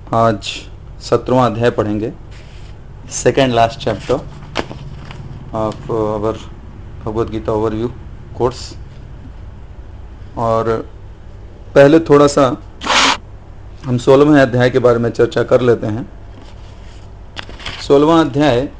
आज 17वां अध्याय पढ़ेंगे, second last chapter of our Bhagavad Gita overview course. और पहले थोड़ा सा हम 16वें अध्याय के बारे में चर्चा कर लेते हैं। 16वां अध्याय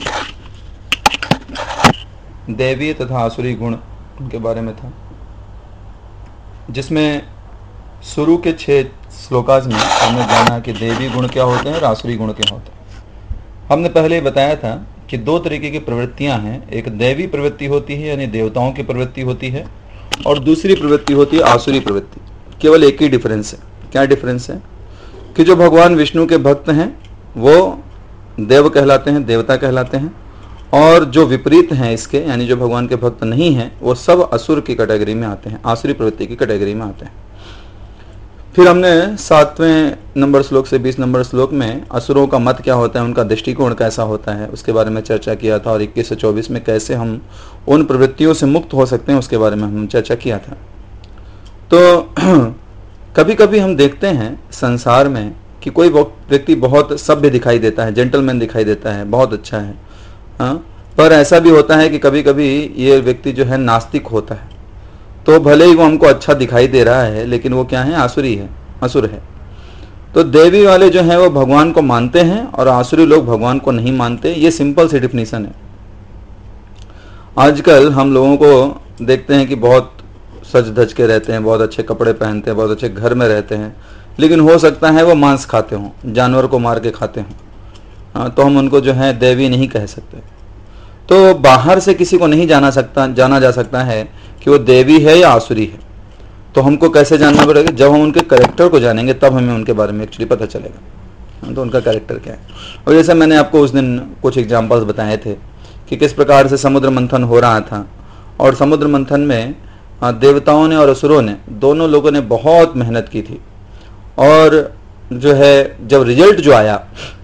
दैवीय तथा आसुरी गुण के बारे में था, जिसमें शुरू के 6 श्लोकाज में हमने जाना कि देवी गुण क्या होते हैं और आसुरी गुण क्या होते हैं। हमने पहले ही बताया था कि 2 तरीके की प्रवृत्तियां हैं, एक दैवी प्रवृत्ति होती है यानी देवताओं की प्रवृत्ति होती है, और दूसरी प्रवृत्ति होती है आसुरी प्रवृत्ति। केवल एक ही डिफरेंस है। क्या डिफरेंस है? कि जो भगवान विष्णु के भक्त हैं वो देव कहलाते हैं, देवता कहलाते हैं, और जो विपरीत हैं इसके यानी जो भगवान के भक्त नहीं हैं वो सब असुर की कैटेगरी में आते हैं, आसुरी प्रवृत्ति की कैटेगरी में आते हैं। फिर हमने 7वें नंबर श्लोक से 20 नंबर श्लोक में असुरों का मत क्या होता है, उनका दृष्टिकोण कैसा होता है, उसके बारे में चर्चा किया था, और 21 से 24 में कैसे हम उन प्रवृत्तियों से मुक्त हो सकते हैं उसके बारे में हम चर्चा किया था। तो कभी कभी हम देखते हैं संसार में कि कोई व्यक्ति बहुत सभ्य दिखाई देता है, जेंटलमैन दिखाई देता है, बहुत अच्छा है, हाँ, पर ऐसा भी होता है कि कभी कभी ये व्यक्ति जो है नास्तिक होता है। तो भले ही वो हमको अच्छा दिखाई दे रहा है लेकिन वो क्या है, आसुरी है, असुर है। तो देवी वाले जो हैं वो भगवान को मानते हैं और आसुरी लोग भगवान को नहीं मानते। ये सिंपल सी डिफिनीशन है। आजकल हम लोगों को देखते हैं कि बहुत सज धज के रहते हैं, बहुत अच्छे कपड़े पहनते हैं, बहुत अच्छे घर में रहते हैं, लेकिन हो सकता है वो मांस खाते हों, जानवर को मार के खाते हों, तो हम उनको जो है देवी नहीं कह सकते। तो बाहर से किसी को नहीं जाना जा सकता है कि वो देवी है या आसुरी है। तो हमको कैसे जानना पड़ेगा? जब हम उनके कैरेक्टर को जानेंगे तब हमें उनके बारे में एक्चुअली पता चलेगा, तो उनका कैरेक्टर क्या है। और जैसे मैंने आपको उस दिन कुछ एग्जाम्पल्स बताए थे कि किस प्रकार से समुद्र मंथन हो रहा था, और समुद्र मंथन में देवताओं ने और असुरों ने दोनों लोगों ने बहुत मेहनत की थी, और जो है जब रिजल्ट जो आया,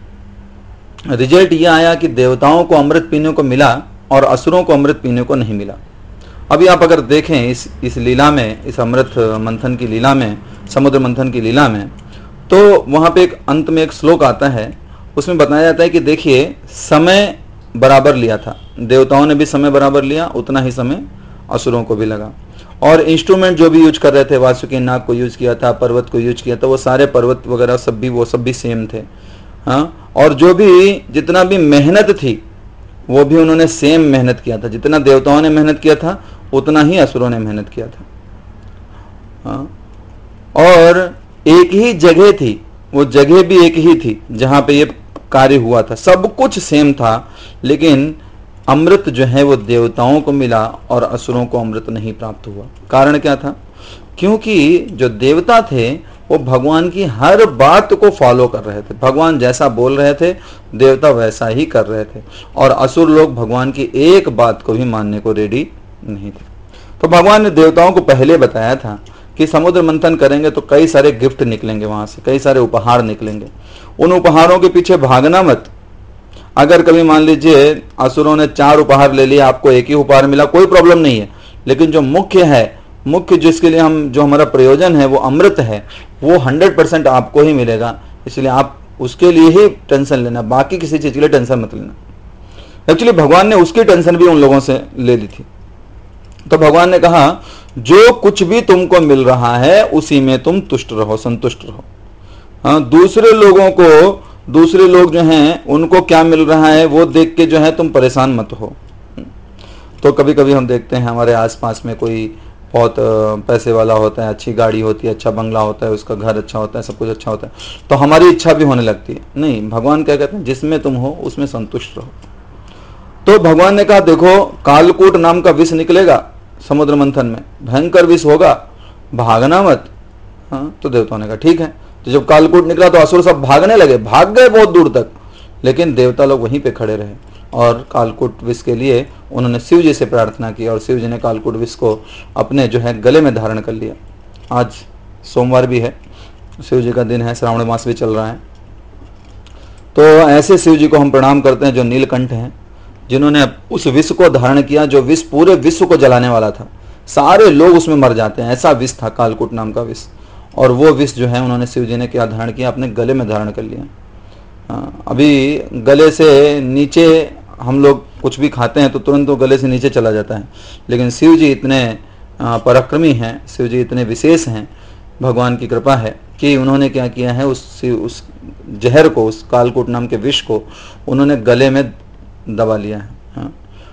रिजल्ट ये आया कि देवताओं को अमृत पीने को मिला और असुरों को अमृत पीने को नहीं मिला। अभी आप अगर देखें इस लीला में, इस अमृत मंथन की लीला में, समुद्र मंथन की लीला में, तो वहां पे एक अंत में एक श्लोक आता है, उसमें बताया जाता है कि देखिए समय बराबर लिया था, देवताओं ने भी समय बराबर लिया, उतना ही समय असुरों को भी लगा। और इंस्ट्रूमेंट जो भी यूज कर रहे थे, वासुकी नाग को यूज किया था, पर्वत को यूज किया था, वो सारे पर्वत वगैरह सब भी सेम थे, हाँ। और जो भी जितना भी मेहनत थी वो भी उन्होंने सेम मेहनत किया था, जितना देवताओं ने मेहनत किया था उतना ही असुरों ने मेहनत किया था, हाँ। और एक ही जगह थी, वो जगह भी एक ही थी जहां पे ये कार्य हुआ था, सब कुछ सेम था, लेकिन अमृत जो है वो देवताओं को मिला और असुरों को अमृत नहीं प्राप्त हुआ। कारण क्या था? क्योंकि जो देवता थे वो भगवान की हर बात को फॉलो कर रहे थे, भगवान जैसा बोल रहे थे देवता वैसा ही कर रहे थे, और असुर लोग भगवान की एक बात को भी मानने को रेडी नहीं थे। तो भगवान ने देवताओं को पहले बताया था कि समुद्र मंथन करेंगे तो कई सारे गिफ्ट निकलेंगे, वहां से कई सारे उपहार निकलेंगे, उन उपहारों के पीछे भागना मत। अगर कभी मान लीजिए असुरों ने 4 उपहार ले लिया, आपको एक ही उपहार मिला, कोई प्रॉब्लम नहीं है, लेकिन जो मुख्य जिसके लिए हम जो हमारा प्रयोजन है वो अमृत है, वो 100% आपको ही मिलेगा, इसलिए आप उसके लिए ही टेंशन लेना, बाकी किसी चीज के लिए टेंशन मत लेना। एक्चुअली भगवान ने उसकी टेंशन भी उन लोगों से ले ली थी। तो भगवान ने कहा जो कुछ भी तुमको मिल रहा है उसी में तुम तुष्ट रहो, संतुष्ट रहो, हाँ। दूसरे लोग जो हैं उनको क्या मिल रहा है वो देख के जो है तुम परेशान मत हो। तो कभी कभी हम देखते हैं हमारे आसपास में कोई बहुत पैसे वाला होता है, अच्छी गाड़ी होती है, अच्छा बंगला होता है, उसका घर अच्छा होता है, सब कुछ अच्छा होता है, तो हमारी इच्छा भी होने लगती है। नहीं, भगवान क्या कहते हैं, जिसमें तुम हो उसमें संतुष्ट रहो। तो भगवान ने कहा देखो कालकूट नाम का विष निकलेगा समुद्र मंथन में, भयंकर विष होगा, भागना मत, हाँ। तो देवताओं ने कहा ठीक है। तो जब कालकूट निकला तो असुर सब भागने लगे, भाग गए बहुत दूर तक, लेकिन देवता लोग वहीं पे खड़े रहे, और कालकूट विष के लिए उन्होंने शिव जी से प्रार्थना की, और शिव जी ने कालकूट विष को अपने जो है गले में धारण कर लिया। आज सोमवार भी है, शिव जी का दिन है, श्रावण मास भी चल रहा है। तो ऐसे शिव जी को हम प्रणाम करते हैं जो नीलकंठ हैं, जिन्होंने उस विष को धारण किया, जो विष पूरे विश्व को जलाने वाला था, सारे लोग उसमें मर जाते हैं, ऐसा विष था कालकूट नाम का विष। और वो विष जो है उन्होंने शिव जी ने क्या धारण किया, अपने गले में धारण कर लिया। अभी गले से नीचे हम लोग कुछ भी खाते हैं तो तुरंत वो गले से नीचे चला जाता है, लेकिन शिव जी इतने पराक्रमी हैं, शिव जी इतने विशेष हैं, भगवान की कृपा है कि उन्होंने क्या किया है, उस जहर को, उस कालकूट नाम के विष को उन्होंने गले में दबा लिया है।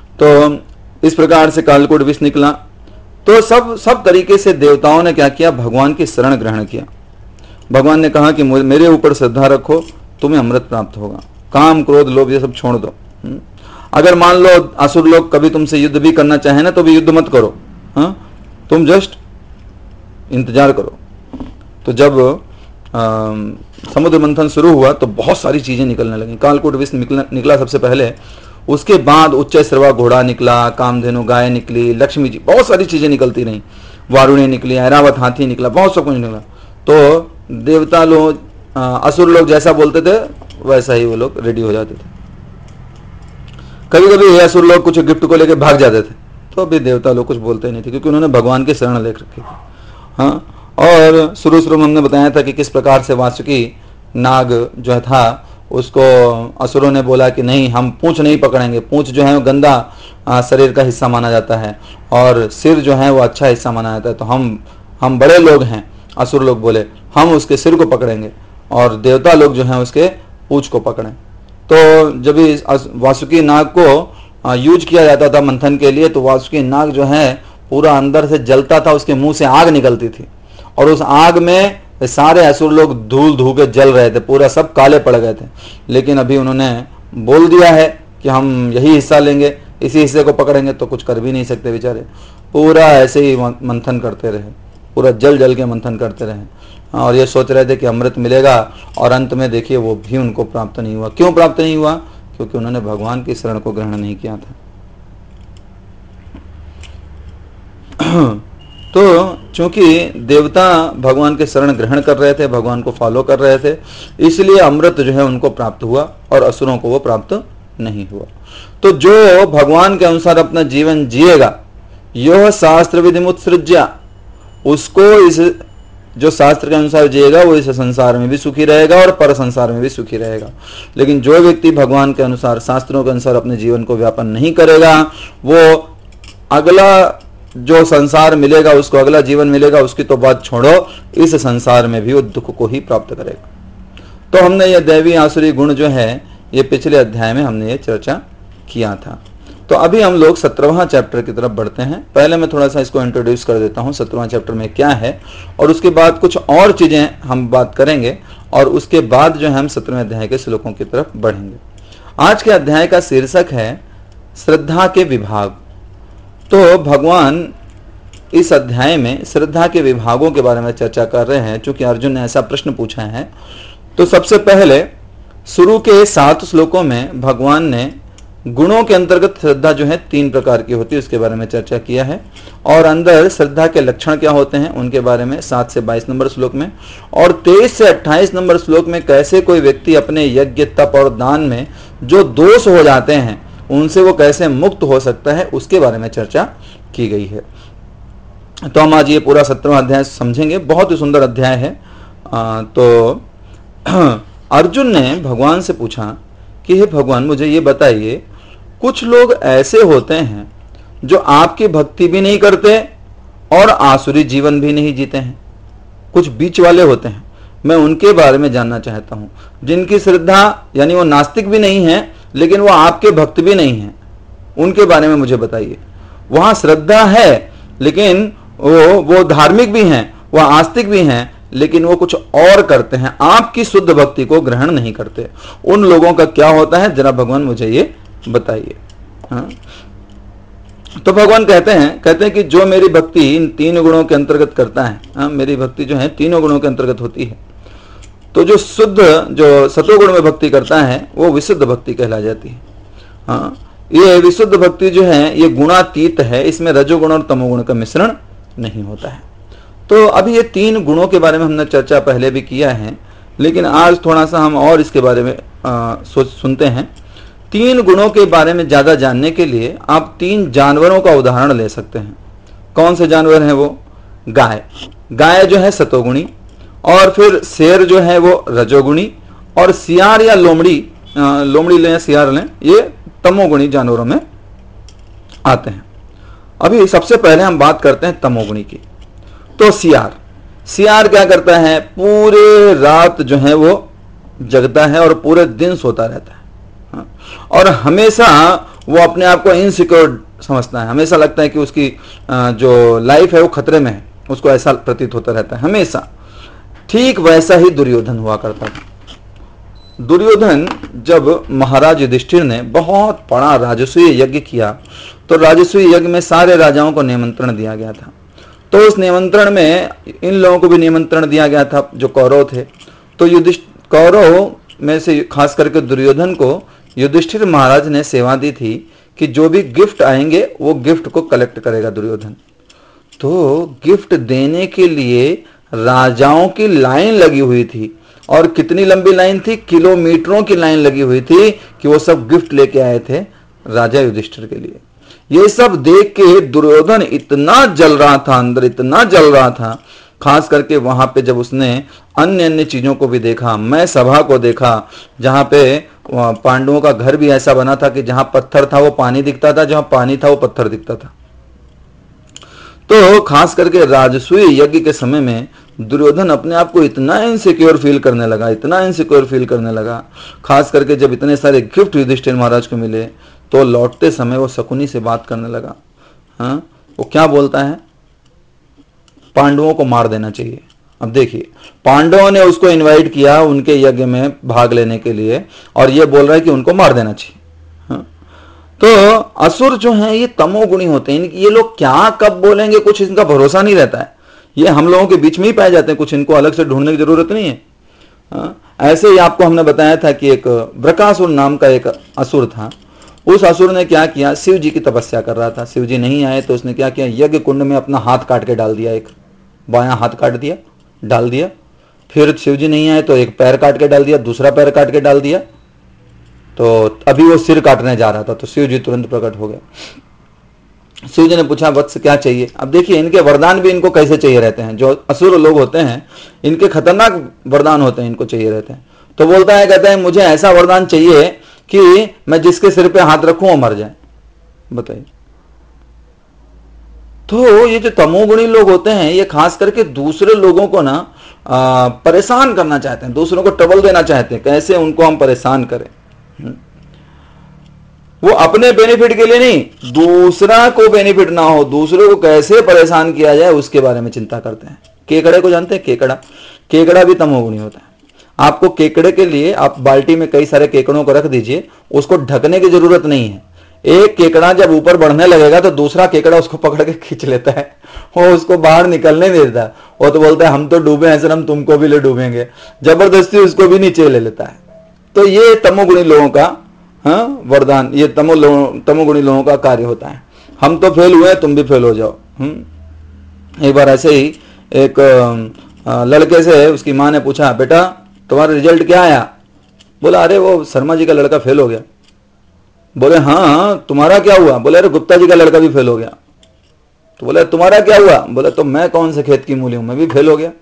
तो इस प्रकार से कालकूट विष निकला। तो सब तरीके से देवताओं ने क्या किया, भगवान की शरण ग्रहण किया। भगवान ने कहा कि मेरे ऊपर श्रद्धा रखो, तुम्हें अमृत प्राप्त होगा, काम क्रोध लोभ ये सब छोड़ दो। अगर मान लो असुर लोग कभी तुमसे युद्ध भी करना चाहे ना तो भी युद्ध मत करो, तुम जस्ट इंतजार करो। तो जब समुद्र मंथन शुरू हुआ तो बहुत सारी चीजें निकलने लगी। कालकूट विष निकला सबसे पहले, उसके बाद उच्च श्रवा घोड़ा निकला, कामधेनु गाय निकली, लक्ष्मी जी, बहुत सारी चीजें निकलती रही, वारुणी निकली, ऐरावत हाथी निकला, बहुत सब कुछ निकला। तो देवता लोग, असुर लोग जैसा बोलते थे वैसा ही वो लोग रेडी हो जाते थे। कभी कभी असुर लोग कुछ गिफ्ट को लेकर भाग जाते थे तो अभी देवता लोग कुछ बोलते नहीं थे, क्योंकि उन्होंने भगवान की शरण ले रखी थी। हाँ, और शुरू में हमने बताया था कि किस प्रकार से वासुकी नाग जो था उसको असुरों ने बोला कि नहीं, हम पूंछ नहीं पकड़ेंगे, पूंछ जो है वो गंदा शरीर का हिस्सा माना जाता है और सिर जो है वो अच्छा हिस्सा माना जाता है, तो हम बड़े लोग हैं। असुर लोग बोले हम उसके सिर को पकड़ेंगे और देवता लोग जो हैं उसके पूंछ को पकड़ें। तो जब वासुकी नाग को यूज किया जाता था मंथन के लिए, तो वासुकी नाग जो है पूरा अंदर से जलता था, उसके मुंह से आग निकलती थी और उस आग में सारे असुर लोग धूल धू के जल रहे थे, पूरा सब काले पड़ गए थे। लेकिन अभी उन्होंने बोल दिया है कि हम यही हिस्सा लेंगे, इसी हिस्से को पकड़ेंगे, तो कुछ कर भी नहीं सकते बेचारे, पूरा ऐसे ही मंथन करते रहे, पूरा जल जल के मंथन करते रहे और ये सोच रहे थे कि अमृत मिलेगा, और अंत में देखिए वो भी उनको प्राप्त नहीं हुआ। क्यों प्राप्त नहीं हुआ? क्योंकि उन्होंने भगवान की शरण को ग्रहण नहीं किया था। तो चूंकि देवता भगवान के शरण ग्रहण कर रहे थे, भगवान को फॉलो कर रहे थे, इसलिए अमृत जो है उनको प्राप्त हुआ और असुरों को वो प्राप्त नहीं हुआ। तो जो भगवान के अनुसार अपना जीवन जिएगा, यह शास्त्र विधि मुत्सृज्या, उसको इस जो शास्त्र के अनुसार जिएगा वो इस संसार में भी सुखी रहेगा और पर संसार में भी सुखी रहेगा। लेकिन जो व्यक्ति भगवान के अनुसार, शास्त्रों के अनुसार अपने जीवन को व्यापन नहीं करेगा, वो अगला जो संसार मिलेगा, उसको अगला जीवन मिलेगा, उसकी तो बात छोड़ो, इस संसार में भी वो दुख को ही प्राप्त करेगा। तो हमने ये दैवी आसुरी गुण जो है ये पिछले अध्याय में हमने ये चर्चा किया था। तो अभी हम लोग 17वां चैप्टर की तरफ बढ़ते हैं। पहले मैं थोड़ा सा इसको इंट्रोड्यूस कर देता हूँ, 17वां चैप्टर में क्या है, और उसके बाद कुछ और चीजें हम बात करेंगे और उसके बाद जो है हम 17वें अध्याय के श्लोकों की तरफ बढ़ेंगे। आज के अध्याय का शीर्षक है श्रद्धा के विभाग। तो भगवान इस अध्याय में श्रद्धा के विभागों के बारे में चर्चा कर रहे हैं। चूंकि अर्जुन ने ऐसा प्रश्न पूछा है, तो सबसे पहले शुरू के 7 श्लोकों में भगवान ने गुणों के अंतर्गत श्रद्धा जो है 3 प्रकार की होती है उसके बारे में चर्चा किया है, और अंदर श्रद्धा के लक्षण क्या होते हैं उनके बारे में 7 से 22 नंबर श्लोक में, और 23 से 28 नंबर श्लोक में कैसे कोई व्यक्ति अपने यज्ञ, तप और दान में जो दोष हो जाते हैं उनसे वो कैसे मुक्त हो सकता है उसके बारे में चर्चा की गई है। तो हम आज ये पूरा 17वां अध्याय समझेंगे। बहुत ही सुंदर अध्याय है। तो अर्जुन ने भगवान से पूछा कि हे भगवान, मुझे ये बताइए, कुछ लोग ऐसे होते हैं जो आपकी भक्ति भी नहीं करते और आसुरी जीवन भी नहीं जीते हैं, कुछ बीच वाले होते हैं। मैं उनके बारे में जानना चाहता हूं, जिनकी श्रद्धा यानी वो नास्तिक भी नहीं है लेकिन वो आपके भक्त भी नहीं है, उनके बारे में मुझे बताइए। वहां श्रद्धा है लेकिन वो धार्मिक भी हैं, वह आस्तिक भी हैं, लेकिन वो कुछ और करते हैं, आपकी शुद्ध भक्ति को ग्रहण नहीं करते। उन लोगों का क्या होता है, जरा भगवान मुझे ये बताइए। हाँ? तो भगवान कहते हैं कि जो मेरी भक्ति इन 3 गुणों के अंतर्गत करता है, हाँ, मेरी भक्ति जो है 3 गुणों के अंतर्गत होती है। तो जो शुद्ध, जो सतोगुण में भक्ति करता है वो विशुद्ध भक्ति कहला जाती है। हाँ, ये विशुद्ध भक्ति जो है ये गुणातीत है, इसमें रजोगुण और तमोगुण का मिश्रण नहीं होता है। तो अभी ये 3 गुणों के बारे में हमने चर्चा पहले भी किया है, लेकिन आज थोड़ा सा हम और इसके बारे में सुनते हैं। 3 गुणों के बारे में ज्यादा जानने के लिए आप 3 जानवरों का उदाहरण ले सकते हैं। कौन से जानवर हैं वो? गाय। गाय जो है सतोगुणी, और फिर शेर जो है वो रजोगुणी, और सियार या लोमड़ी, लोमड़ी लें सियार लें, ये तमोगुणी जानवरों में आते हैं। अभी सबसे पहले हम बात करते हैं तमोगुणी की। तो सियार, सियार क्या करता है, पूरे रात जो है वो जगता है और पूरे दिन सोता रहता है, और हमेशा वो अपने आप को इनसिक्योर समझता है, हमेशा लगता है कि उसकी जो लाइफ है वो खतरे में है, उसको ऐसा प्रतीत होता रहता है हमेशा। ठीक वैसा ही दुर्योधन हुआ करता था। दुर्योधन, जब महाराज युधिष्ठिर ने बहुत बड़ा राजसूय यज्ञ किया, तो राजसूय यज्ञ में सारे राजाओं को निमंत्रण दिया गया था। तो उस निमंत्रण में इन लोगों को भी निमंत्रण दिया गया था जो कौरव थे। तो कौरव में से खास करके दुर्योधन को युधिष्ठिर महाराज ने सेवा दी थी कि जो भी गिफ्ट आएंगे वो गिफ्ट को कलेक्ट करेगा दुर्योधन। तो गिफ्ट देने के लिए राजाओं की लाइन लगी हुई थी, और कितनी लंबी लाइन थी, किलोमीटरों की लाइन लगी हुई थी कि वो सब गिफ्ट लेके आए थे राजा युधिष्ठिर के लिए। ये सब देख के दुर्योधन इतना जल रहा था, अंदर इतना जल रहा था, खास करके वहां पे जब उसने अन्य अन्य चीजों को भी देखा, मैं सभा को देखा जहां पे पांडवों का घर भी ऐसा बना था कि जहां पत्थर था वो पानी दिखता था, जहां पानी था वो पत्थर दिखता था। तो खास करके राजसूय यज्ञ के समय में दुर्योधन अपने आप को इतना इनसिक्योर फील करने लगा, इतना इनसिक्योर फील करने लगा, खास करके जब इतने सारे गिफ्ट युधिष्ठिर महाराज को मिले, तो लौटते समय वो शकुनी से बात करने लगा। हाँ, वो क्या बोलता है, पांडवों को मार देना चाहिए। अब देखिए, पांडवों ने उसको इनवाइट किया उनके यज्ञ में भाग लेने के लिए, और ये बोल रहा है कि उनको मार देना चाहिए। हाँ? तो असुर जो हैं ये तमोगुणी होते हैं, ये लोग क्या कब बोलेंगे कुछ इनका भरोसा नहीं रहता है। ये हम लोगों के बीच में ही पाए जाते हैं, कुछ इनको अलग से ढूंढने की जरूरत नहीं है। हाँ? ऐसे ही आपको हमने बताया था कि एक ब्रकासुर नाम का एक असुर था। उस असुर ने क्या किया, शिव जी की तपस्या कर रहा था, शिव जी नहीं आए तो उसने क्या किया, यज्ञ कुंड में अपना हाथ काट के डाल दिया, एक बायां हाथ काट दिया, डाल दिया। फिर शिव जी नहीं आए तो एक पैर काट के डाल दिया, दूसरा पैर काट के डाल दिया। तो अभी वो सिर काटने जा रहा था तो शिव जी तुरंत प्रकट हो गए। शिव जी ने पूछा, वत्स क्या चाहिए। अब देखिए, इनके वरदान भी इनको कैसे चाहिए रहते हैं, जो असुर लोग होते हैं इनके खतरनाक वरदान होते हैं, इनको चाहिए रहते हैं। तो बोलता है, कहता है मुझे ऐसा वरदान चाहिए कि मैं जिसके सिर पे हाथ रखूं वो मर जाए। बताइए। तो ये जो तमोगुणी लोग होते हैं ये खास करके दूसरे लोगों को ना परेशान करना चाहते हैं, दूसरों को ट्रबल देना चाहते हैं, कैसे उनको हम परेशान करें। वो अपने बेनिफिट के लिए नहीं, दूसरा को बेनिफिट ना हो, दूसरे को कैसे परेशान किया जाए उसके बारे में चिंता करते हैं। केकड़े को जानते हैं, केकड़ा, केकड़ा भी तमोगुणी होता है। आपको केकड़े के लिए आप बाल्टी में कई सारे केकड़ों को रख दीजिए, उसको ढकने की जरूरत नहीं है। एक केकड़ा जब ऊपर बढ़ने लगेगा तो दूसरा केकड़ा उसको पकड़ के खींच लेता है, वो उसको बाहर निकलने नहीं देता। वो तो बोलता है हम तो डूबे हैं सर, हम तुमको भी ले डूबेंगे, जबरदस्ती उसको भी नीचे ले लेता है। तो ये तमोगुणी लोगों का वरदान, ये तमोगुणी लोगों का कार्य होता है। हम तो फेल हुए, तुम भी फेल हो जाओ। एक बार ऐसे ही एक लड़के से उसकी माँ ने पूछा, बेटा तुम्हारा रिजल्ट क्या आया। बोला, अरे वो शर्मा जी का लड़का फेल हो गया। बोले, हाँ तुम्हारा क्या हुआ। बोले, अरे गुप्ता जी का लड़का भी फेल हो गया। तो बोले, तुम्हारा क्या हुआ। बोले, तो मैं कौन से खेत की मूली हूं, मैं भी फेल हो गया।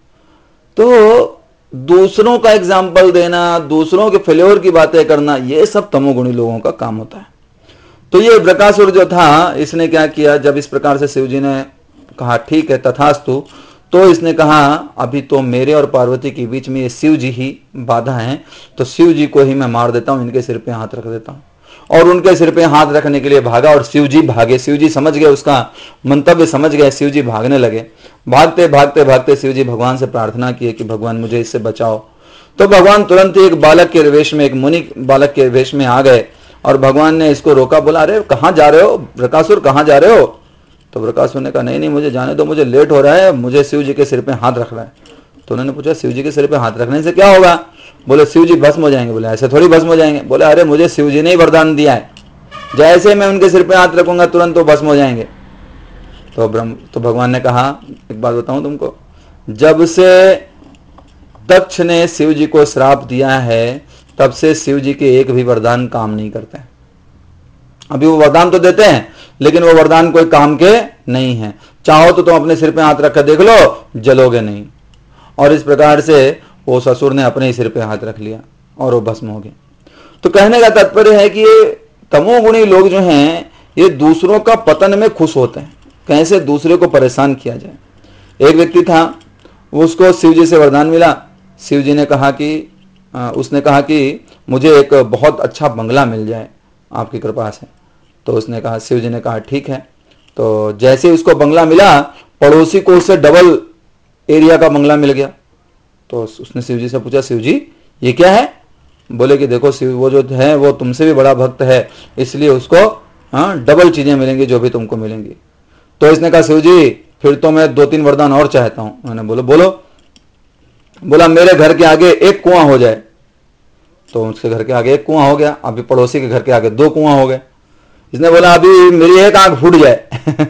तो दूसरों का एग्जाम्पल देना, दूसरों के फेल्योर की बातें करना, ये सब तमोगुणी लोगों का काम होता है। तो ये ब्रकासुर जो था, इसने क्या किया, जब इस प्रकार से शिव जी ने कहा ठीक है तथास्तु, तो इसने कहा अभी तो मेरे और पार्वती के बीच में ये शिव जी ही बाधा है, तो शिव जी को ही मैं मार देता हूं, इनके सिर पे हाथ रख देता हूं। और उनके सिर पे हाथ रखने के लिए भागा और शिव जी भागे। शिव जी समझ गए, उसका मंतव्य समझ गए, शिव जी भागने लगे। भागते भागते भागते शिव जी भगवान से प्रार्थना किए कि भगवान मुझे इससे बचाओ। तो भगवान तुरंत एक बालक के वेश में, एक मुनि बालक के वेश में आ गए और भगवान ने इसको रोका। बोला, अरे कहाँ जा रहे हो ब्रकासुर, कहाँ जा रहे हो। तो ब्रकासुर ने कहा, नहीं मुझे जाने दो, मुझे लेट हो रहा है, मुझे शिव जी के सिर पे हाथ रखना है। तो उन्होंने पूछा, शिव जी के सिर पे हाथ रखने से क्या होगा। बोले, शिव जी भस्म हो जाएंगे। बोले, ऐसे थोड़ी भस्म हो जाएंगे। बोले, अरे मुझे शिव जी ने ही वरदान दिया है, जैसे मैं उनके सिर पे हाथ रखूंगा तुरंत वो भस्म हो जाएंगे। तो भगवान ने कहा, एक बात बताऊं तुमको, जब से दक्ष ने शिव जी को श्राप दिया है तब से शिव जी के एक भी वरदान काम नहीं करते। अभी वो वरदान तो देते हैं लेकिन वो वरदान कोई काम के नहीं है। चाहो तो तुम अपने सिर पे हाथ रखकर देख लो, जलोगे नहीं। और इस प्रकार से वो ससुर ने अपने ही सिर पे हाथ रख लिया और वो भस्म हो गए। तो कहने का तात्पर्य है कि ये तमोगुणी लोग जो हैं ये दूसरों का पतन में खुश होते हैं, कैसे दूसरे को परेशान किया जाए। एक व्यक्ति था, उसको शिव जी से वरदान मिला। शिव जी ने कहा कि उसने कहा कि मुझे एक बहुत अच्छा बंगला मिल जाए आपकी कृपा से। तो उसने कहा, शिव जी ने कहा ठीक है। तो जैसे उसको बंगला मिला, पड़ोसी को उससे डबल एरिया का बंगला मिल गया। तो उसने शिव जी से पूछा, शिव जी ये क्या है? बोले कि देखो शिव, वो जो है वो तुमसे भी बड़ा भक्त है, इसलिए उसको डबल चीजें मिलेंगी जो भी तुमको मिलेंगी। तो इसने कहा, शिव जी फिर तो मैं 2-3 वरदान और चाहता हूं। मैंने बोलो। बोला मेरे घर के आगे एक कुआं हो जाए। तो उसके घर के आगे एक कुआं हो गया, अभी पड़ोसी के घर के आगे 2 कुआं हो गए। इसने बोला अभी मेरी एक आंख फूट जाए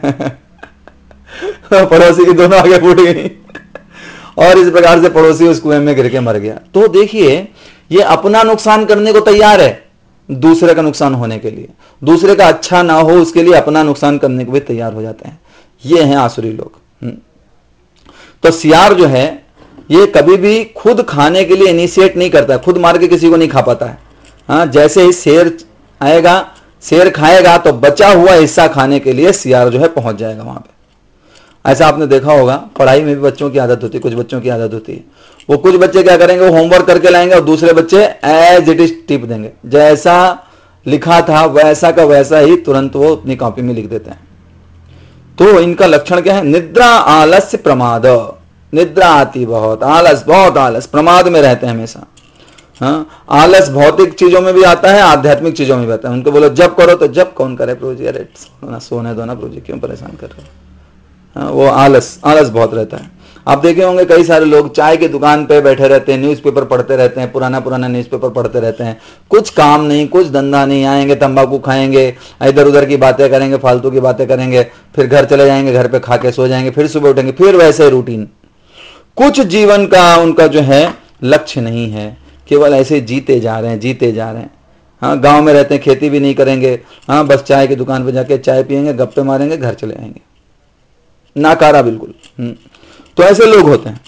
पड़ोसी की दोनों आंखें फूट गई और इस प्रकार से पड़ोसी उस कुएं में गिर के मर गया। तो देखिए, ये अपना नुकसान करने को तैयार है दूसरे का नुकसान होने के लिए, दूसरे का अच्छा ना हो उसके लिए अपना नुकसान करने को भी तैयार हो जाते हैं। ये हैं आसुरी लोग। तो सियार जो है ये कभी भी खुद खाने के लिए इनिशिएट नहीं करता है, खुद मार के किसी को नहीं खा पाता है। हाँ, जैसे ही शेर आएगा, शेर खाएगा तो बचा हुआ हिस्सा खाने के लिए सियार जो है पहुंच जाएगा वहां पे। ऐसा आपने देखा होगा, पढ़ाई में भी बच्चों की आदत होती है, कुछ बच्चों की आदत होती है, वो कुछ बच्चे क्या करेंगे, वो होमवर्क करके लाएंगे और दूसरे बच्चे एज इट इज टिप देंगे, जैसा लिखा था वैसा का वैसा ही तुरंत वो अपनी कॉपी में लिख देते हैं। तो इनका लक्षण क्या है? निद्रा, आलस्य, प्रमाद। निद्रा आती बहुत, आलस, बहुत आलस, प्रमाद में रहते हैं हमेशा। हाँ, आलस भौतिक चीजों में भी आता है, आध्यात्मिक चीजों में भी आता है। उनको बोलो जब करो तो जब कौन करे प्रभु जी, अरे सोने दो ना प्रभु जी, क्यों परेशान कर रहे हो। हाँ, वो आलस बहुत रहता है। आप देखे होंगे कई सारे लोग चाय की दुकान पे बैठे रहते हैं, न्यूज़पेपर पढ़ते रहते हैं, पुराना न्यूज़पेपर पढ़ते रहते हैं, कुछ काम नहीं, कुछ धंधा नहीं, आएंगे तंबाकू खाएंगे, इधर उधर की बातें करेंगे, फालतू की बातें करेंगे, फिर घर चले जाएंगे, घर पे खा के सो जाएंगे, फिर सुबह उठेंगे, फिर वैसे रूटीन। कुछ जीवन का उनका जो है लक्ष्य नहीं है, केवल ऐसे जीते जा रहे हैं। हाँ, गांव में रहते हैं, खेती भी नहीं करेंगे, हाँ बस चाय की दुकान पे जाके चाय पियेंगे, गप्पे मारेंगे, घर चले आएंगे, नाकारा बिल्कुल। तो ऐसे लोग होते हैं।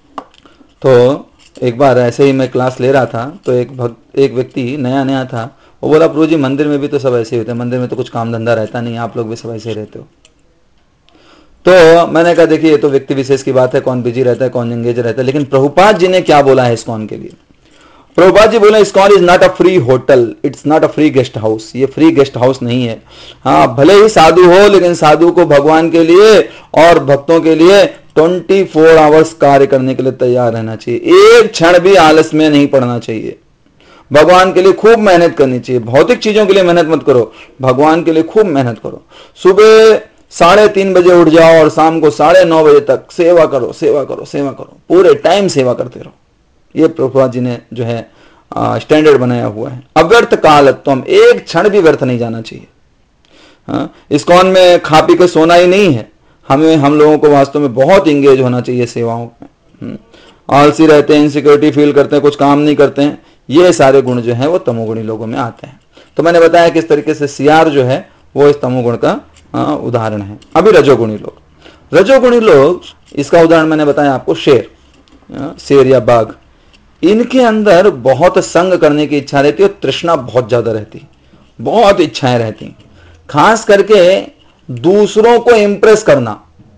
तो एक बार ऐसे ही मैं क्लास ले रहा था, तो एक व्यक्ति नया था, वो बोला प्रभु जी मंदिर में भी तो सब ऐसे ही होते हैं, मंदिर में तो कुछ काम धंधा रहता नहीं, आप लोग भी सब ऐसे ही रहते हो। तो मैंने कहा देखिए ये तो व्यक्ति विशेष की बात है, कौन बिजी रहता है, कौन एंगेज रहता है, लेकिन प्रभुपाद जी ने क्या बोला है इस्कॉन के लिए। प्रभुपाद जी बोले ISKCON is not a free hotel, it's not a free guest house. ये फ्री गेस्ट हाउस नहीं है। हाँ, भले ही साधु हो, लेकिन साधु को भगवान के लिए और भक्तों के लिए 24 आवर्स कार्य करने के लिए तैयार रहना चाहिए। एक क्षण भी आलस में नहीं पड़ना चाहिए। भगवान के लिए खूब मेहनत करनी चाहिए। भौतिक चीजों के लिए मेहनत मत करो, भगवान के लिए खूब मेहनत करो। सुबह 3:30 बजे उठ जाओ और शाम को 9:30 बजे तक सेवा करो, पूरे टाइम सेवा करते रहो। ये प्रभुपाद जी ने जो है स्टैंडर्ड बनाया हुआ है। अव्यर्थ कालत्वम, एक क्षण भी व्यर्थ नहीं जाना चाहिए। हाँ, इस्कॉन में खा पी के सोना ही नहीं है, हम लोगों को वास्तव में बहुत इंगेज होना चाहिए सेवाओं में। आलसी रहते हैं, इनसिक्योरिटी फील करते हैं, कुछ काम नहीं करते हैं, ये सारे गुण जो है वो तमोगुणी लोगों में आते हैं। तो मैंने बताया किस तरीके से सियार जो है वो इस तमोगुण का उदाहरण है। अभी रजोगुणी लोग, इसका उदाहरण मैंने बताया आपको, शेर या बाघ। इनके अंदर बहुत संग करने की इच्छा रहती है और तृष्णा बहुत ज्यादा रहती, बहुत इच्छाएं रहती, खास करके दूसरों को इंप्रेस करना।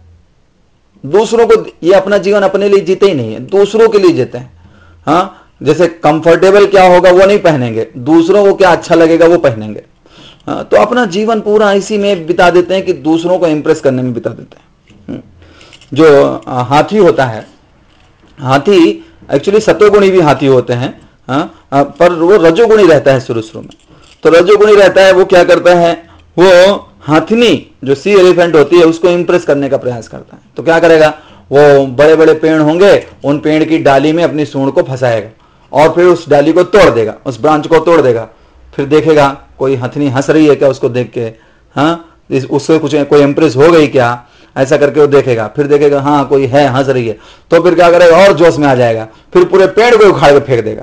दूसरों को, ये अपना जीवन अपने लिए जीते ही नहीं है, दूसरों के लिए जीते हैं। हाँ, जैसे कंफर्टेबल क्या होगा वो नहीं पहनेंगे, दूसरों को क्या अच्छा लगेगा वो पहनेंगे। हाँ, तो अपना जीवन पूरा इसी में बिता देते हैं कि दूसरों को इंप्रेस करने में बिता देते हैं। जो हाथी होता है, हाथी एक्चुअली सतोगुणी भी हाथी होते हैं। हाँ, पर वो रजोगुणी रहता है शुरू में। तो रजोगुणी रहता है, वो क्या करता है, वो हाथिनी जो सी एलिफेंट होती है उसको इंप्रेस करने का प्रयास करता है। तो क्या करेगा, वो बड़े बड़े पेड़ होंगे, उन पेड़ की डाली में अपनी सूंड को फंसाएगा और फिर उस डाली को तोड़ देगा, उस ब्रांच को तोड़ देगा। फिर देखेगा कोई हथनी हंस रही है क्या उसको देख के, हाँ उससे कुछ कोई इंप्रेस हो गई क्या, ऐसा करके वो देखेगा। फिर देखेगा हाँ कोई है, हंस रही है, तो फिर क्या करेगा, और जोश में आ जाएगा, फिर पूरे पेड़ को उखाड़ के फेंक देगा।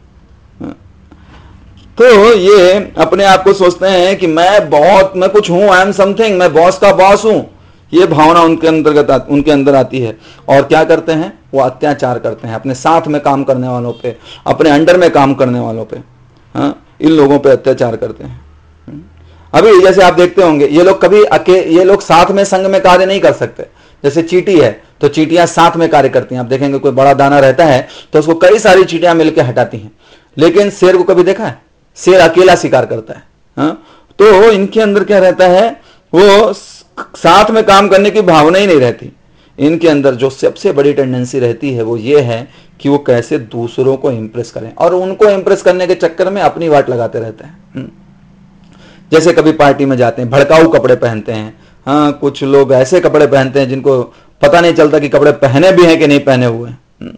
तो ये अपने आप को सोचते हैं कि मैं कुछ हूं, आई एम समथिंग, मैं बॉस का बॉस हूं, ये भावना उनके अंदर आती है और क्या करते हैं, वो अत्याचार करते हैं अपने साथ में काम करने वालों पे, अपने अंडर में काम करने वालों पे। हाँ, इन लोगों पे अत्याचार करते हैं। अभी जैसे आप देखते होंगे ये लोग साथ में संघ में कार्य नहीं कर सकते। जैसे चींटी है तो चींटियां साथ में कार्य करती हैं। आप देखेंगे कोई बड़ा दाना रहता है तो उसको कई सारी चींटियां मिलकर हटाती हैं, लेकिन शेर को कभी देखा है? शेर अकेला शिकार करता है। हाँ? तो इनके अंदर क्या रहता है, वो साथ में काम करने की भावना ही नहीं रहती। इनके अंदर जो सबसे बड़ी टेंडेंसी रहती है वो ये है कि वो कैसे दूसरों को इंप्रेस करें, और उनको इंप्रेस करने के चक्कर में अपनी वाट लगाते रहते हैं। जैसे कभी पार्टी में जाते हैं, भड़काऊ कपड़े पहनते हैं। हाँ, कुछ लोग ऐसे कपड़े पहनते हैं जिनको पता नहीं चलता कि कपड़े पहने भी हैं कि नहीं पहने हुए।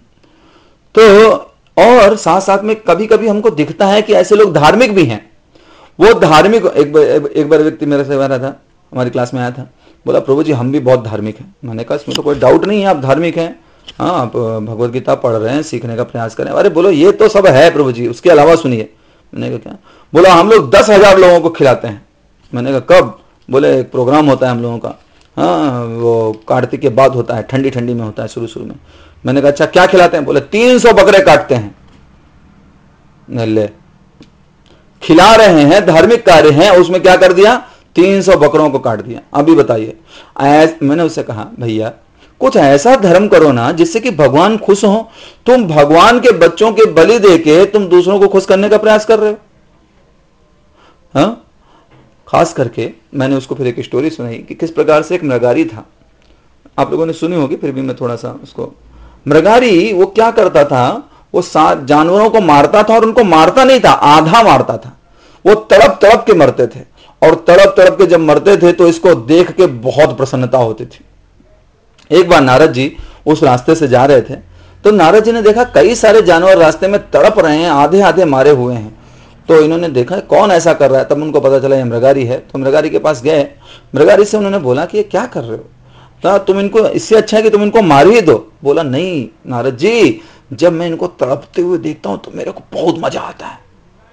तो और साथ साथ में कभी कभी हमको दिखता है कि ऐसे लोग धार्मिक भी हैं। वो धार्मिक, एक बार व्यक्ति मेरे से रहा था, हमारी क्लास में आया था, बोला प्रभु जी हम भी बहुत धार्मिक हैं। मैंने कहा इसमें तो कोई डाउट नहीं है, आप धार्मिक हैं। हाँ, आप भगवत गीता पढ़ रहे हैं, सीखने का प्रयास करें। अरे बोलो ये तो सब है प्रभु जी, उसके अलावा सुनिए। मैंने कहा क्या? बोला हम लोग 10,000 लोगों को खिलाते हैं। मैंने कहा कब? बोले एक प्रोग्राम होता है हम लोगों का, हाँ वो कार्तिक के बाद होता है, ठंडी ठंडी में होता है, शुरू में। मैंने कहा अच्छा क्या खिलाते हैं? बोले 300 बकरे काटते हैं। ले, खिला रहे हैं, धार्मिक कार्य है, उसमें क्या कर दिया? 300 बकरों को काट दिया। अभी बताइए। मैंने उससे कहा भैया कुछ ऐसा धर्म करो ना जिससे कि भगवान खुश हो। तुम भगवान के बच्चों के बलि देके तुम दूसरों को खुश करने का प्रयास कर रहे हो। हाँ, खास करके मैंने उसको फिर एक स्टोरी सुनाई कि किस प्रकार से एक मृगारी था। आप लोगों ने सुनी होगी, फिर भी मैं थोड़ा सा उसको। मृगारी वो क्या करता था, वो जानवरों को मारता था, और उनको मारता नहीं था, आधा मारता था। वो तड़प तड़प के मरते थे, और तड़प तड़प के जब मरते थे तो इसको देख के बहुत प्रसन्नता होती थी। एक बार नारद जी उस रास्ते से जा रहे थे, तो नारद जी ने देखा कई सारे जानवर रास्ते में तड़प रहे हैं, आधे आधे मारे हुए हैं। तो इन्होंने देखा कौन ऐसा कर रहा है, तब उनको पता चला ये मृगारी है। तो मृगारी के पास गए, मृगारी से उन्होंने बोला कि ये क्या कर रहे हो, तो तुम इनको, इससे अच्छा है कि तुम इनको मार ही दो। बोला नहीं नारद जी, जब मैं इनको तड़पते हुए देखता हूं तो मेरे को बहुत मजा आता है।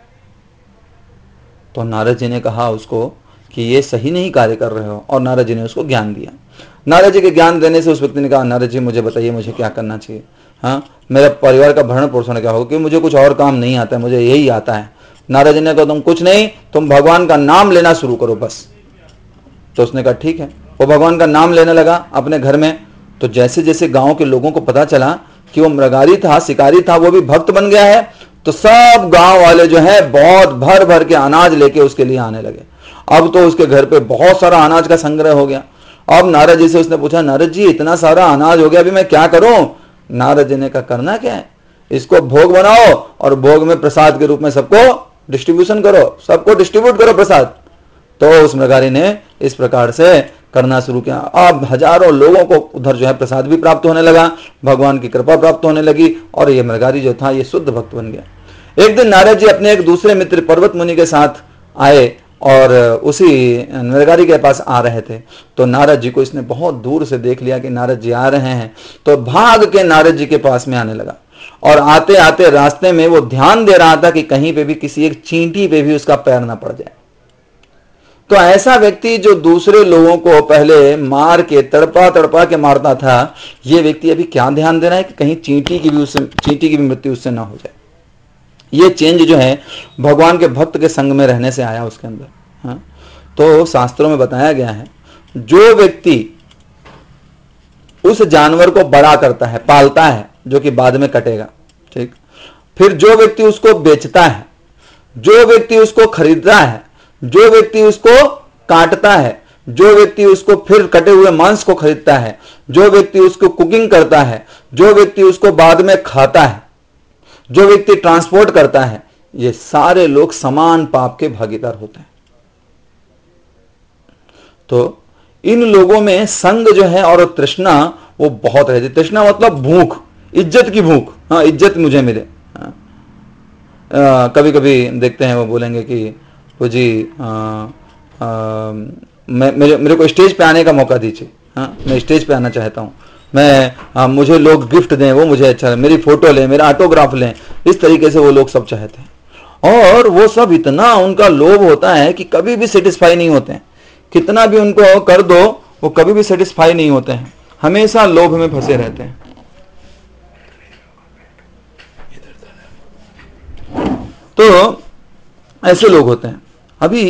तो नारद जी ने कहा उसको कि ये सही नहीं कार्य कर रहे हो, और नारद जी ने उसको ज्ञान दिया। नारद जी के ज्ञान देने से उस व्यक्ति ने कहा नारद जी मुझे बताइए मुझे क्या करना चाहिए। हाँ, मेरा परिवार का भरण पोषण क्या होगा, क्योंकि मुझे कुछ और काम नहीं आता है, मुझे यही आता है। नारद जी ने कहा तुम कुछ नहीं, तुम भगवान का नाम लेना शुरू करो बस। तो उसने कहा ठीक है। वो भगवान का नाम लेने लगा अपने घर में। तो जैसे जैसे गांव के लोगों को पता चला कि वो मृगारी था, शिकारी था, वो भी भक्त बन गया है, तो सब गांव वाले जो है बहुत भर भर के अनाज लेके उसके लिए आने लगे। अब तो उसके घर पे बहुत सारा अनाज का संग्रह हो गया। अब नारद जी से उसने पूछा नारद जी इतना सारा अनाज हो गया, अभी मैं क्या करूं? नारद जी ने कहा करना क्या है, इसको भोग बनाओ और भोग में प्रसाद के रूप में सबको डिस्ट्रीब्यूशन करो, सबको डिस्ट्रीब्यूट करो प्रसाद। तो उस मृगारी ने इस प्रकार से करना शुरू किया। अब हजारों लोगों को उधर जो है प्रसाद भी प्राप्त होने लगा, भगवान की कृपा प्राप्त होने लगी, और ये मृगारी जो था ये शुद्ध भक्त बन गया। एक दिन नारद जी अपने एक दूसरे मित्र पर्वत मुनि के साथ आए और उसी मृगारी के पास आ रहे थे। तो नारद जी को इसने बहुत दूर से देख लिया कि नारद जी आ रहे हैं, तो भाग के नारद जी के पास में आने लगा। और आते आते रास्ते में वो ध्यान दे रहा था कि कहीं पे भी किसी एक चींटी पे भी उसका पैर ना पड़ जाए। तो ऐसा व्यक्ति जो दूसरे लोगों को पहले मार के तड़पा तड़पा के मारता था, ये व्यक्ति अभी क्या ध्यान दे रहा है कि कहीं चींटी की भी मृत्यु उससे ना हो जाए। ये चेंज जो है भगवान के भक्त के संग में रहने से आया उसके अंदर। हाँ? तो शास्त्रों में बताया गया है जो व्यक्ति उस जानवर को बड़ा करता है, पालता है, जो कि बाद में कटेगा, ठीक, फिर जो व्यक्ति उसको बेचता है, जो व्यक्ति उसको खरीदता है, जो व्यक्ति उसको काटता है, जो व्यक्ति उसको फिर कटे हुए मांस को खरीदता है, जो व्यक्ति उसको कुकिंग करता है, जो व्यक्ति उसको बाद में खाता है, जो व्यक्ति ट्रांसपोर्ट करता है, ये सारे लोग समान पाप के भागीदार होते हैं। तो इन लोगों में संग जो है और तृष्णा वो बहुत रहती। तृष्णा मतलब भूख, इज्जत की भूख। हाँ, इज्जत मुझे मिले। कभी कभी देखते हैं वो बोलेंगे कि वो जी मेरे को स्टेज पे आने का मौका दीजिए। हाँ, मैं स्टेज पे आना चाहता हूँ, मैं मुझे लोग गिफ्ट दें, वो मुझे अच्छा, मेरी फोटो लें, मेरा ऑटोग्राफ लें। इस तरीके से वो लोग सब चाहते हैं, और वो सब इतना उनका लोभ होता है कि कभी भी सेटिस्फाई नहीं होते हैं। कितना भी उनको कर दो वो कभी भी सेटिस्फाई नहीं होते हैं, हमेशा लोभ में फंसे रहते हैं। तो ऐसे लोग होते हैं अभी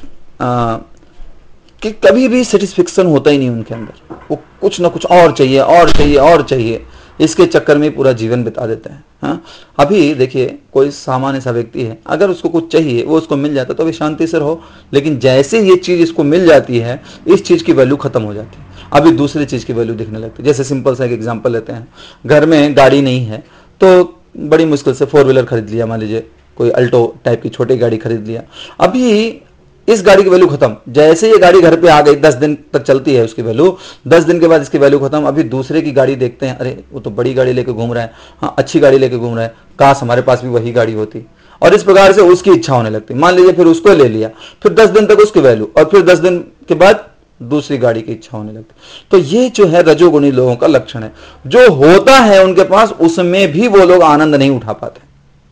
कि कभी भी सेटिस्फेक्शन होता ही नहीं उनके अंदर, वो कुछ ना कुछ और चाहिए और चाहिए और चाहिए, इसके चक्कर में पूरा जीवन बिता देते हैं। हाँ, अभी देखिए कोई सामान्य सा व्यक्ति है, अगर उसको कुछ चाहिए वो उसको मिल जाता तो अभी शांति से रहो, लेकिन जैसे ये चीज इसको मिल जाती है इस चीज की वैल्यू खत्म हो जाती है, अभी दूसरी चीज की वैल्यू दिखने लगती है। जैसे सिंपल सा एक एग्जांपल लेते हैं, घर में गाड़ी नहीं है तो बड़ी मुश्किल से 4 व्हीलर खरीद लिया, मान लीजिए कोई अल्टो टाइप की छोटी गाड़ी खरीद लिया, अभी इस गाड़ी की वैल्यू खत्म, जैसे ये गाड़ी घर पे आ गई 10 दिन तक चलती है उसकी वैल्यू, 10 दिन के बाद इसकी वैल्यू खत्म। अभी दूसरे की गाड़ी देखते हैं, अरे वो तो बड़ी गाड़ी लेके घूम रहा है, हाँ अच्छी गाड़ी लेके घूम रहा है, काश हमारे पास भी वही गाड़ी होती, और इस प्रकार से उसकी इच्छा होने लगती। मान लीजिए फिर उसको ले लिया, फिर 10 दिन तक उसकी वैल्यू, और फिर 10 दिन के बाद दूसरी गाड़ी की इच्छा होने लगती। तो ये जो है रजोगुणी लोगों का लक्षण है, जो होता है उनके पास उसमें भी वो लोग आनंद नहीं उठा पाते,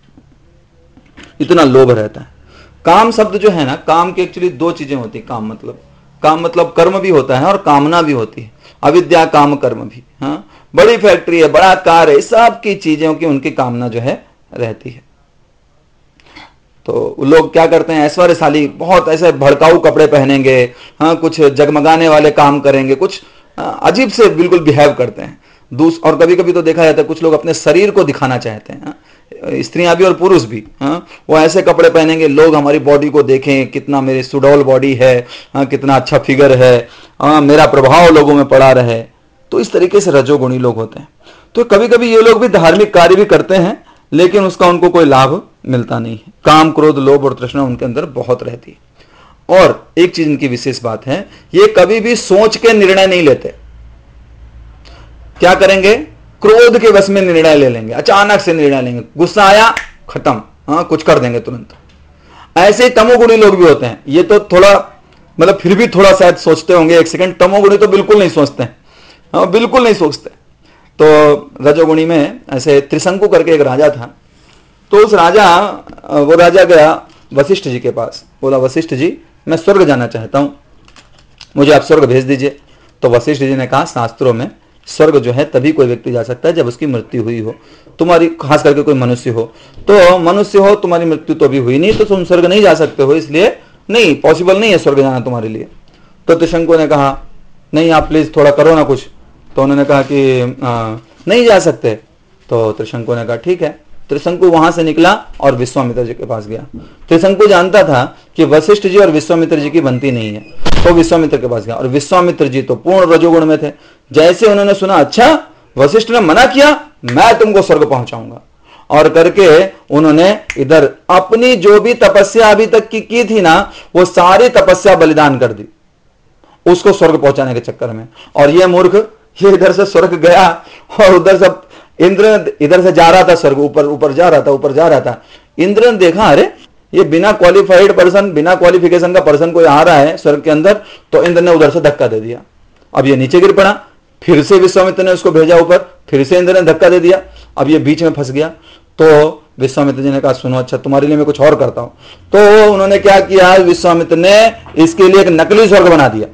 इतना लोभ रहता है। काम शब्द जो है ना, काम के एक्चुअली 2 चीजें होती है। काम मतलब कर्म भी होता है और कामना भी होती है, अविद्या काम कर्म भी। हाँ, बड़ी फैक्ट्री है, बड़ा कार है, सब की चीजों की उनकी कामना जो है रहती है। तो लोग क्या करते हैं, ऐश्वर्यशाली बहुत ऐसे भड़काऊ कपड़े पहनेंगे, हाँ कुछ जगमगाने वाले काम करेंगे, कुछ अजीब से बिल्कुल बिहेव करते हैं। और कभी कभी तो देखा जाता है कुछ लोग अपने शरीर को दिखाना चाहते हैं, स्त्रियां भी और पुरुष भी। हाँ, वो ऐसे कपड़े पहनेंगे लोग हमारी बॉडी को देखें, कितना मेरी सुडौल बॉडी है, हाँ कितना अच्छा फिगर है, हाँ मेरा प्रभाव लोगों में पड़ा रहे। तो इस तरीके से रजोगुणी लोग होते हैं। तो कभी कभी ये लोग भी धार्मिक कार्य भी करते हैं, लेकिन उसका उनको कोई लाभ मिलता नहीं है। काम क्रोध लोभ और तृष्णा उनके अंदर बहुत रहती है। और एक चीज इनकी विशेष बात है, ये कभी भी सोच के निर्णय नहीं लेते। क्या करेंगे, क्रोध के वश में निर्णय ले लेंगे, अचानक से निर्णय लेंगे, गुस्सा आया खत्म, हाँ कुछ कर देंगे तुरंत। ऐसे तमोगुणी लोग भी होते हैं, ये तो थोड़ा मतलब फिर भी थोड़ा शायद सोचते होंगे एक सेकंड, तमोगुणी तो बिल्कुल नहीं सोचते हैं, हाँ बिल्कुल नहीं सोचते। तो रजोगुणी में ऐसे त्रिशंकु करके एक राजा था, तो उस वो राजा गया वशिष्ठ जी के पास, बोला वशिष्ठ जी मैं स्वर्ग जाना चाहता हूं, मुझे आप स्वर्ग भेज दीजिए। तो वशिष्ठ जी ने कहा शास्त्रों में स्वर्ग जो है तभी कोई व्यक्ति जा सकता है जब उसकी मृत्यु हुई हो, तुम्हारी खास करके कोई मनुष्य हो, तो मनुष्य हो तुम्हारी मृत्यु तो अभी हुई नहीं, तो तुम स्वर्ग नहीं जा सकते हो, इसलिए नहीं पॉसिबल नहीं है स्वर्ग जाना तुम्हारे लिए। तो त्रिशंकु ने कहा नहीं आप प्लीज थोड़ा करो ना कुछ। तो उन्होंने कहा कि नहीं जा सकते। तो त्रिशंकु ने कहा ठीक है। त्रिशंकु वहां से निकला और विश्वामित्र जी के पास गया। त्रिशंकु जानता था कि वशिष्ठ जी और विश्वामित्र जी की बनती नहीं है, तो विश्वामित्र के पास गया, और विश्वामित्र जी तो पूर्ण रजोगुण में थे। जैसे उन्होंने सुना अच्छा वशिष्ठ ने मना किया, मैं तुमको स्वर्ग पहुंचाऊंगा, और करके उन्होंने इधर अपनी जो भी तपस्या अभी तक की थी ना, वो सारी तपस्या बलिदान कर दी उसको स्वर्ग पहुंचाने के चक्कर में। और ये मूर्ख ये इधर से स्वर्ग गया और उधर से इंद्र इधर से जा रहा था, स्वर्ग ऊपर जा रहा था। इंद्र ने देखा अरे ये बिना क्वालिफाइड पर्सन, बिना क्वालिफिकेशन का पर्सन कोई आ रहा है स्वर्ग के अंदर, तो इंद्र ने उधर से धक्का दे दिया। अब ये नीचे गिर पड़ा, फिर से विश्वामित्र ने उसको भेजा ऊपर, फिर से इंद्र ने धक्का दे दिया, अब ये बीच में फंस गया। तो विश्वामित्र जी ने कहा सुनो अच्छा तुम्हारे लिए मैं कुछ और करता हूं। तो उन्होंने क्या किया, विश्वामित्र ने इसके लिए एक नकली स्वर्ग बना दिया।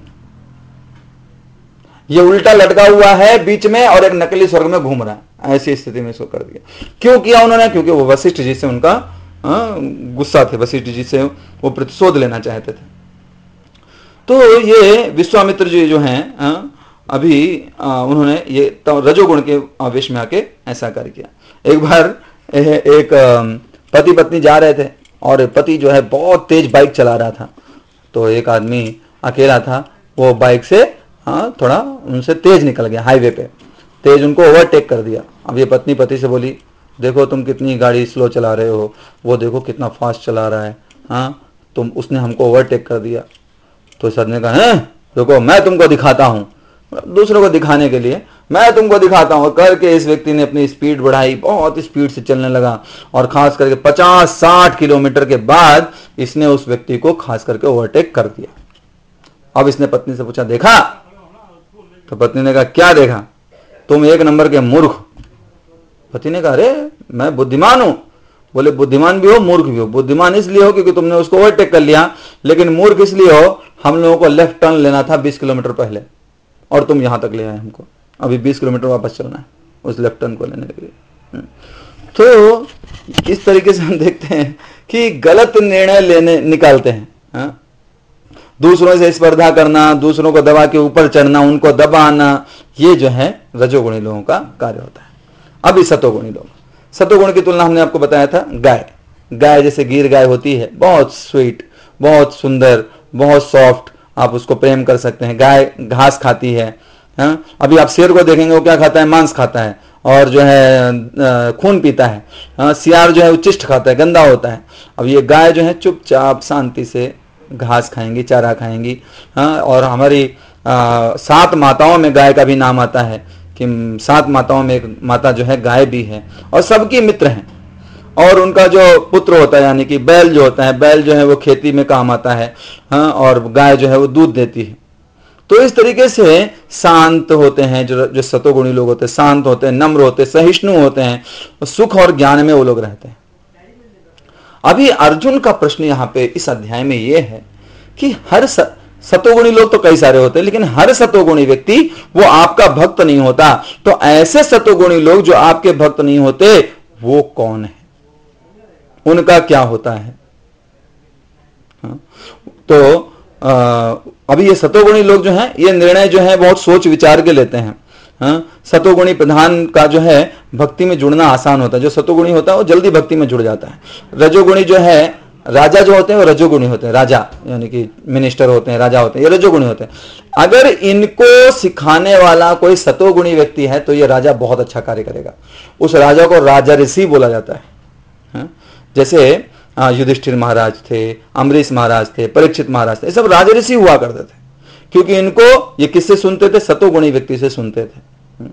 ये उल्टा लटका हुआ है बीच में और एक नकली स्वर्ग में घूम रहा है, ऐसी स्थिति में इसको कर दिया। क्यों किया उन्होंने, क्योंकि वो वशिष्ठ जी से उनका गुस्सा थे, वशिष्ठ जी से वो प्रतिशोध लेना चाहते थे। तो ये विश्वामित्र जी जो हैं अभी उन्होंने ये रजोगुण के आवेश में आके ऐसा कर किया। एक बार एक पति पत्नी जा रहे थे और पति जो है बहुत तेज बाइक चला रहा था, तो एक आदमी अकेला था, वो बाइक से थोड़ा उनसे तेज निकल गया, हाईवे पे तेज उनको ओवरटेक कर दिया। अब ये पत्नी पति से बोली देखो तुम कितनी गाड़ी स्लो चला रहे हो, वो देखो कितना फास्ट चला रहा है, तुम उसने हमको ओवरटेक कर दिया। तो सर ने कहा है देखो मैं तुमको दिखाता हूँ, दूसरों को दिखाने के लिए मैं तुमको दिखाता हूँ करके इस व्यक्ति ने अपनी स्पीड बढ़ाई, बहुत स्पीड से चलने लगा, और खास करके 50-60 किलोमीटर के बाद इसने उस व्यक्ति को खास करके ओवरटेक कर दिया। अब इसने पत्नी से पूछा देखा? तो पत्नी ने कहा क्या देखा, तुम एक नंबर के मूर्ख। पति ने कहा अरे मैं बुद्धिमान हूं। बोले बुद्धिमान भी हो मूर्ख भी हो। बुद्धिमान इसलिए हो क्योंकि तुमने उसको ओवरटेक कर लिया, लेकिन मूर्ख इसलिए हो हम लोगों को लेफ्ट टर्न लेना था 20 किलोमीटर पहले, और तुम यहां तक ले आए हमको, अभी 20 किलोमीटर वापस चलना है उस लेफ्ट टर्न को लेने के लिए। तो इस तरीके से हम देखते हैं कि गलत निर्णय लेने निकालते हैं। हाँ? दूसरों से स्पर्धा करना, दूसरों को दबा के ऊपर चढ़ना, उनको दबाना, ये जो है रजोगुणी लोगों का कार्य होता है। अभी सतोगुणी लोग, सतोगुण की तुलना हमने आपको बताया था गाय। गाय जैसे गिर गाय होती है, बहुत स्वीट, बहुत सुंदर, बहुत सॉफ्ट, आप उसको प्रेम कर सकते हैं। गाय घास खाती है। हाँ? अभी आप शेर को देखेंगे, वो क्या खाता है? मांस खाता है और जो है खून पीता है। हाँ? सियार जो है उच्चिष्ट खाता है, गंदा होता है। अब ये गाय जो है चुपचाप शांति से घास खाएंगी, चारा खाएंगी। हाँ? और हमारी 7 माताओं में गाय का भी नाम आता है कि 7 माताओं में एक माता जो है गाय भी है, और सबकी मित्र हैं। और उनका जो पुत्र होता है, यानी कि बैल जो होता है, बैल जो है वो खेती में काम आता है। हाँ? और गाय जो है वो दूध देती है। तो इस तरीके से शांत होते हैं जो सतोगुणी लोग होते हैं, शांत होते हैं, नम्र होते हैं, सहिष्णु होते हैं, सुख और ज्ञान में वो लोग रहते हैं। अभी अर्जुन का प्रश्न यहाँ पे इस अध्याय में ये है कि हर सतोगुणी लोग तो कई सारे होते हैं, लेकिन हर सतोगुणी व्यक्ति वो आपका भक्त नहीं होता। तो ऐसे सतोगुणी लोग जो आपके भक्त नहीं होते, वो कौन है, उनका क्या होता है? हाँ? तो अभी ये सतोगुणी लोग जो हैं, ये निर्णय जो है बहुत सोच विचार के लेते हैं। हाँ? सतोगुणी प्रधान का जो है भक्ति में जुड़ना आसान होता है। जो सतोगुणी होता है वो जल्दी भक्ति में जुड़ जाता है। रजोगुणी जो है, राजा जो होते हैं वो रजोगुणी होते हैं। राजा यानी कि मिनिस्टर होते हैं, राजा होते हैं, ये रजोगुणी होते हैं। अगर इनको सिखाने वाला कोई सतोगुणी व्यक्ति है तो ये राजा बहुत अच्छा कार्य करेगा। उस राजा को राजा ऋषि बोला जाता है। हाँ? जैसे युधिष्ठिर महाराज थे, अम्बरीश महाराज थे, परीक्षित महाराज थे, ये सब राजा ऋषि हुआ करते थे, क्योंकि इनको ये किससे सुनते थे? सतोगुणी व्यक्ति से सुनते थे।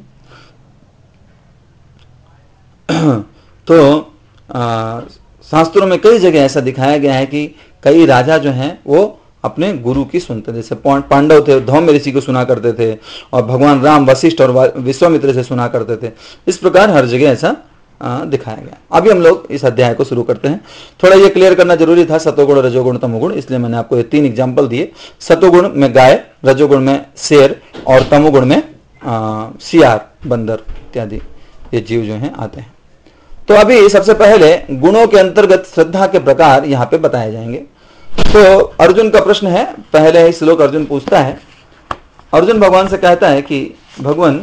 तो शास्त्रों में कई जगह ऐसा दिखाया गया है कि कई राजा जो हैं वो अपने गुरु की सुनते थे। जैसे पांडव थे, धौम्य ऋषि को सुना करते थे, और भगवान राम वशिष्ठ और विश्वामित्र से सुना करते थे। इस प्रकार हर जगह ऐसा दिखाया गया। अभी हम लोग इस अध्याय को शुरू करते हैं। थोड़ा ये क्लियर करना जरूरी था, सतोगुण, रजोगुण, तमोगुण, इसलिए मैंने आपको ये 3 एग्जाम्पल दिए। सतोगुण में गाय, रजोगुण में शेर, और तमोगुण में सियार, बंदर इत्यादि ये जीव जो हैं आते हैं। तो अभी सबसे पहले गुणों के अंतर्गत श्रद्धा के प्रकार यहाँ पे बताए जाएंगे। तो अर्जुन का प्रश्न है, पहले ही श्लोक अर्जुन पूछता है। अर्जुन भगवान से कहता है कि भगवान,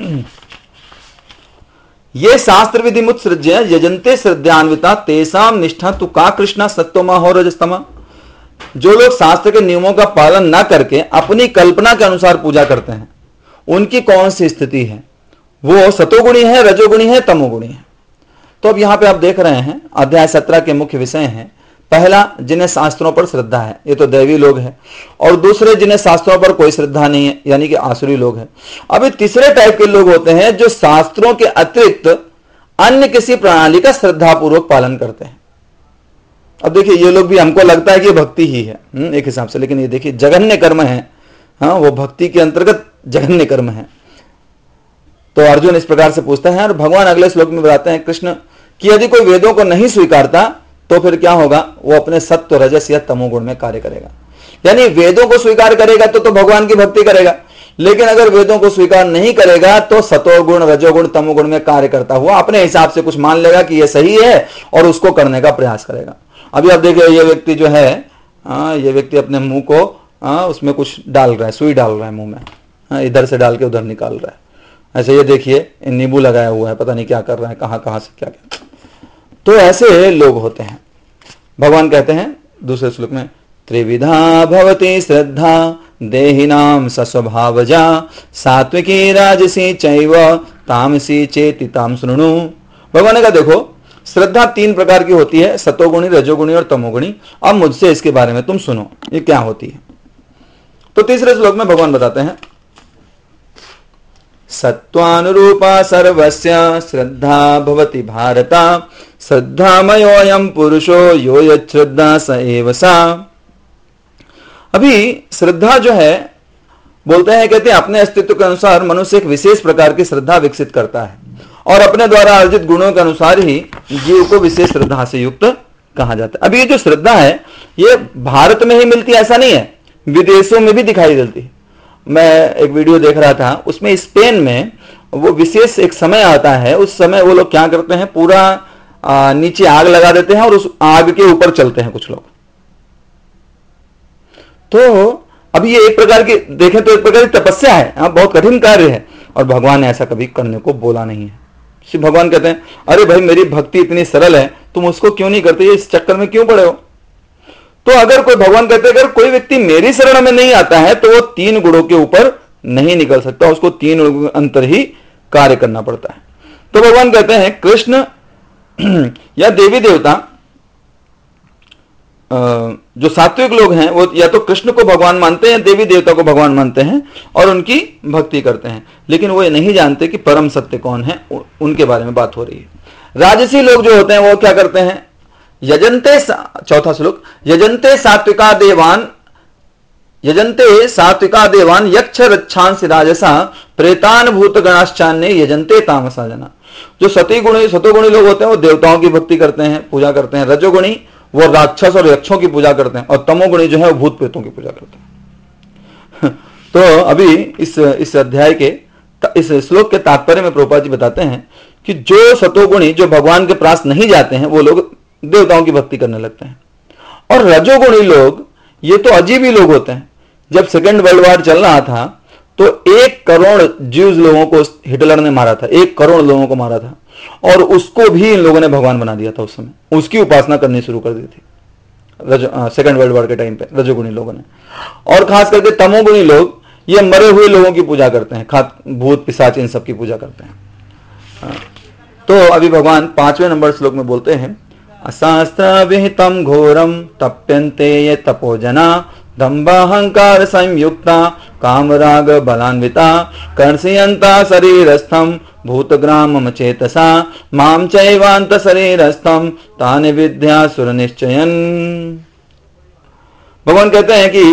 ये शास्त्र विधि मुत्सृज्य यजन्ते श्रद्धान्विता तेषां निष्ठा तु का कृष्णा सत्वमा हो रजस्तमा। जो लोग शास्त्र के नियमों का पालन न करके अपनी कल्पना के अनुसार पूजा करते हैं, उनकी कौन सी स्थिति है? वो सतोगुणी है, रजोगुणी है, तमोगुणी है। तो अब यहां पे आप देख रहे हैं अध्याय 17 के मुख्य विषय हैं। पहला, जिन्हें शास्त्रों पर श्रद्धा है, ये तो दैवी लोग हैं। और दूसरे, जिन्हें शास्त्रों पर कोई श्रद्धा नहीं है, यानी कि आसुरी लोग हैं। अभी तीसरे टाइप के लोग होते हैं जो शास्त्रों के अतिरिक्त अन्य किसी प्रणाली का श्रद्धापूर्वक पालन करते हैं। अब देखिए, ये लोग भी, हमको लगता है कि भक्ति ही है एक हिसाब से, लेकिन ये देखिए जघन्य कर्म है। हाँ, वो भक्ति के अंतर्गत जघन्य कर्म है। तो अर्जुन इस प्रकार से पूछता है, और भगवान अगले श्लोक में बताते हैं कृष्ण कि यदि कोई वेदों को नहीं स्वीकारता तो फिर क्या होगा? वो अपने सत्व, रजस या तमोगुण में कार्य करेगा। यानी वेदों को स्वीकार करेगा तो भगवान की भक्ति करेगा, लेकिन अगर वेदों को स्वीकार नहीं करेगा तो सतोगुण, रजोगुण, तमोगुण में कार्य करता हुआ अपने हिसाब से कुछ मान लेगा कि ये सही है और उसको करने का प्रयास करेगा। अभी आप देखिए, ये व्यक्ति जो है, ये व्यक्ति अपने मुंह को उसमें कुछ डाल रहा है, सुई डाल रहा है मुंह में, इधर से डाल के उधर निकाल रहा है। ऐसे ये देखिए, नींबू लगाया हुआ है, पता नहीं क्या कर रहा है, कहां से क्या। तो ऐसे लोग होते हैं। भगवान कहते हैं दूसरे श्लोक में, त्रिविधा भवति श्रद्धा देहिनाम सस्वभावजा सात्विकी राजसी चैव तामसी चेति ताम शृणु। भगवान ने कहा, देखो, श्रद्धा 3 प्रकार की होती है, सतोगुणी, रजोगुणी और तमोगुणी। अब मुझसे इसके बारे में तुम सुनो, ये क्या होती है। तो तीसरे श्लोक में भगवान बताते हैं, सत्वानुरूपा सर्वस्य श्रद्धा भवति भारता श्रद्धामयोऽयं पुरुषो यो यच्छ्रद्धा स एव सा। अभी श्रद्धा जो है, बोलते हैं, कहते हैं, अपने अस्तित्व के अनुसार मनुष्य एक विशेष प्रकार की श्रद्धा विकसित करता है, और अपने द्वारा अर्जित गुणों के अनुसार ही जीव को विशेष श्रद्धा से युक्त कहा जाता है। अभी ये जो श्रद्धा है, ये भारत में ही मिलती है ऐसा नहीं है, विदेशों में भी दिखाई देती है। मैं एक वीडियो देख रहा था, उसमें स्पेन में वो विशेष एक समय आता है, उस समय वो लोग क्या करते हैं, पूरा नीचे आग लगा देते हैं और उस आग के ऊपर चलते हैं कुछ लोग। तो अभी ये एक प्रकार की देखें तो एक प्रकार की तपस्या है, बहुत कठिन कार्य है, और भगवान ने ऐसा कभी करने को बोला नहीं है। श्री भगवान कहते हैं, अरे भाई मेरी भक्ति इतनी सरल है, तुम उसको क्यों नहीं करते, इस चक्कर में क्यों पड़े हो। तो अगर कोई, भगवान कहते हैं अगर कोई व्यक्ति मेरी शरण में नहीं आता है तो वो 3 गुणों के ऊपर नहीं निकल सकता, उसको 3 अंतर ही कार्य करना पड़ता है। तो भगवान कहते हैं कृष्ण या देवी देवता, जो सात्विक लोग हैं वो या तो कृष्ण को भगवान मानते हैं, देवी देवता को भगवान मानते हैं और उनकी भक्ति करते हैं, लेकिन वो ये नहीं जानते कि परम सत्य कौन है, उनके बारे में बात हो रही है। राजसी लोग जो होते हैं वो क्या करते हैं, यजन्ते, चौथा श्लोक, यजन्ते सात्विका देवान यक्ष रक्षांसि राजसा प्रेतान भूत गणाश्चान्य यजन्ते तामसा जना। जो सतोगुणी लोग होते हैं वो देवताओं की भक्ति करते हैं, पूजा करते हैं। रजोगुणी वो राक्षस और यक्षों की पूजा करते हैं, और तमोगुणी जो है वो भूत प्रेतों की पूजा करते हैं। तो अभी इस अध्याय के इस श्लोक के तात्पर्य में प्रभुपाद जी बताते हैं कि जो सतोगुणी जो भगवान के पास नहीं जाते हैं वो लोग देवताओं की भक्ति करने लगते हैं, और रजोगुणी लोग ये तो अजीब ही लोग होते हैं। जब सेकेंड वर्ल्ड वॉर चल रहा था तो 1 करोड़ ज्यूज लोगों को हिटलर ने मारा था, 1 करोड़ लोगों को मारा था, और उसको भी इन लोगों ने भगवान बना दिया था। उस समय उसकी उपासना करनी शुरू कर दी थी सेकेंड वर्ल्ड वॉर के टाइम पे रजोगुणी लोगों ने। और खास करके तमोगुणी लोग ये मरे हुए लोगों की पूजा करते हैं, भूत पिशाच इन सब की पूजा करते हैं। तो अभी भगवान 5वें नंबर श्लोक में बोलते हैं, अशास्त्र विहितम घोरम तप्यन्ते ये तपोजना दंभाहंकार संयुक्ता कामराग बलान्विता कर्षयन्ता शरीरस्थम भूतग्रामम चेतसा माम चैवांत शरीरस्थम तानि विद्यासुर निश्चयन। भगवान कहते हैं कि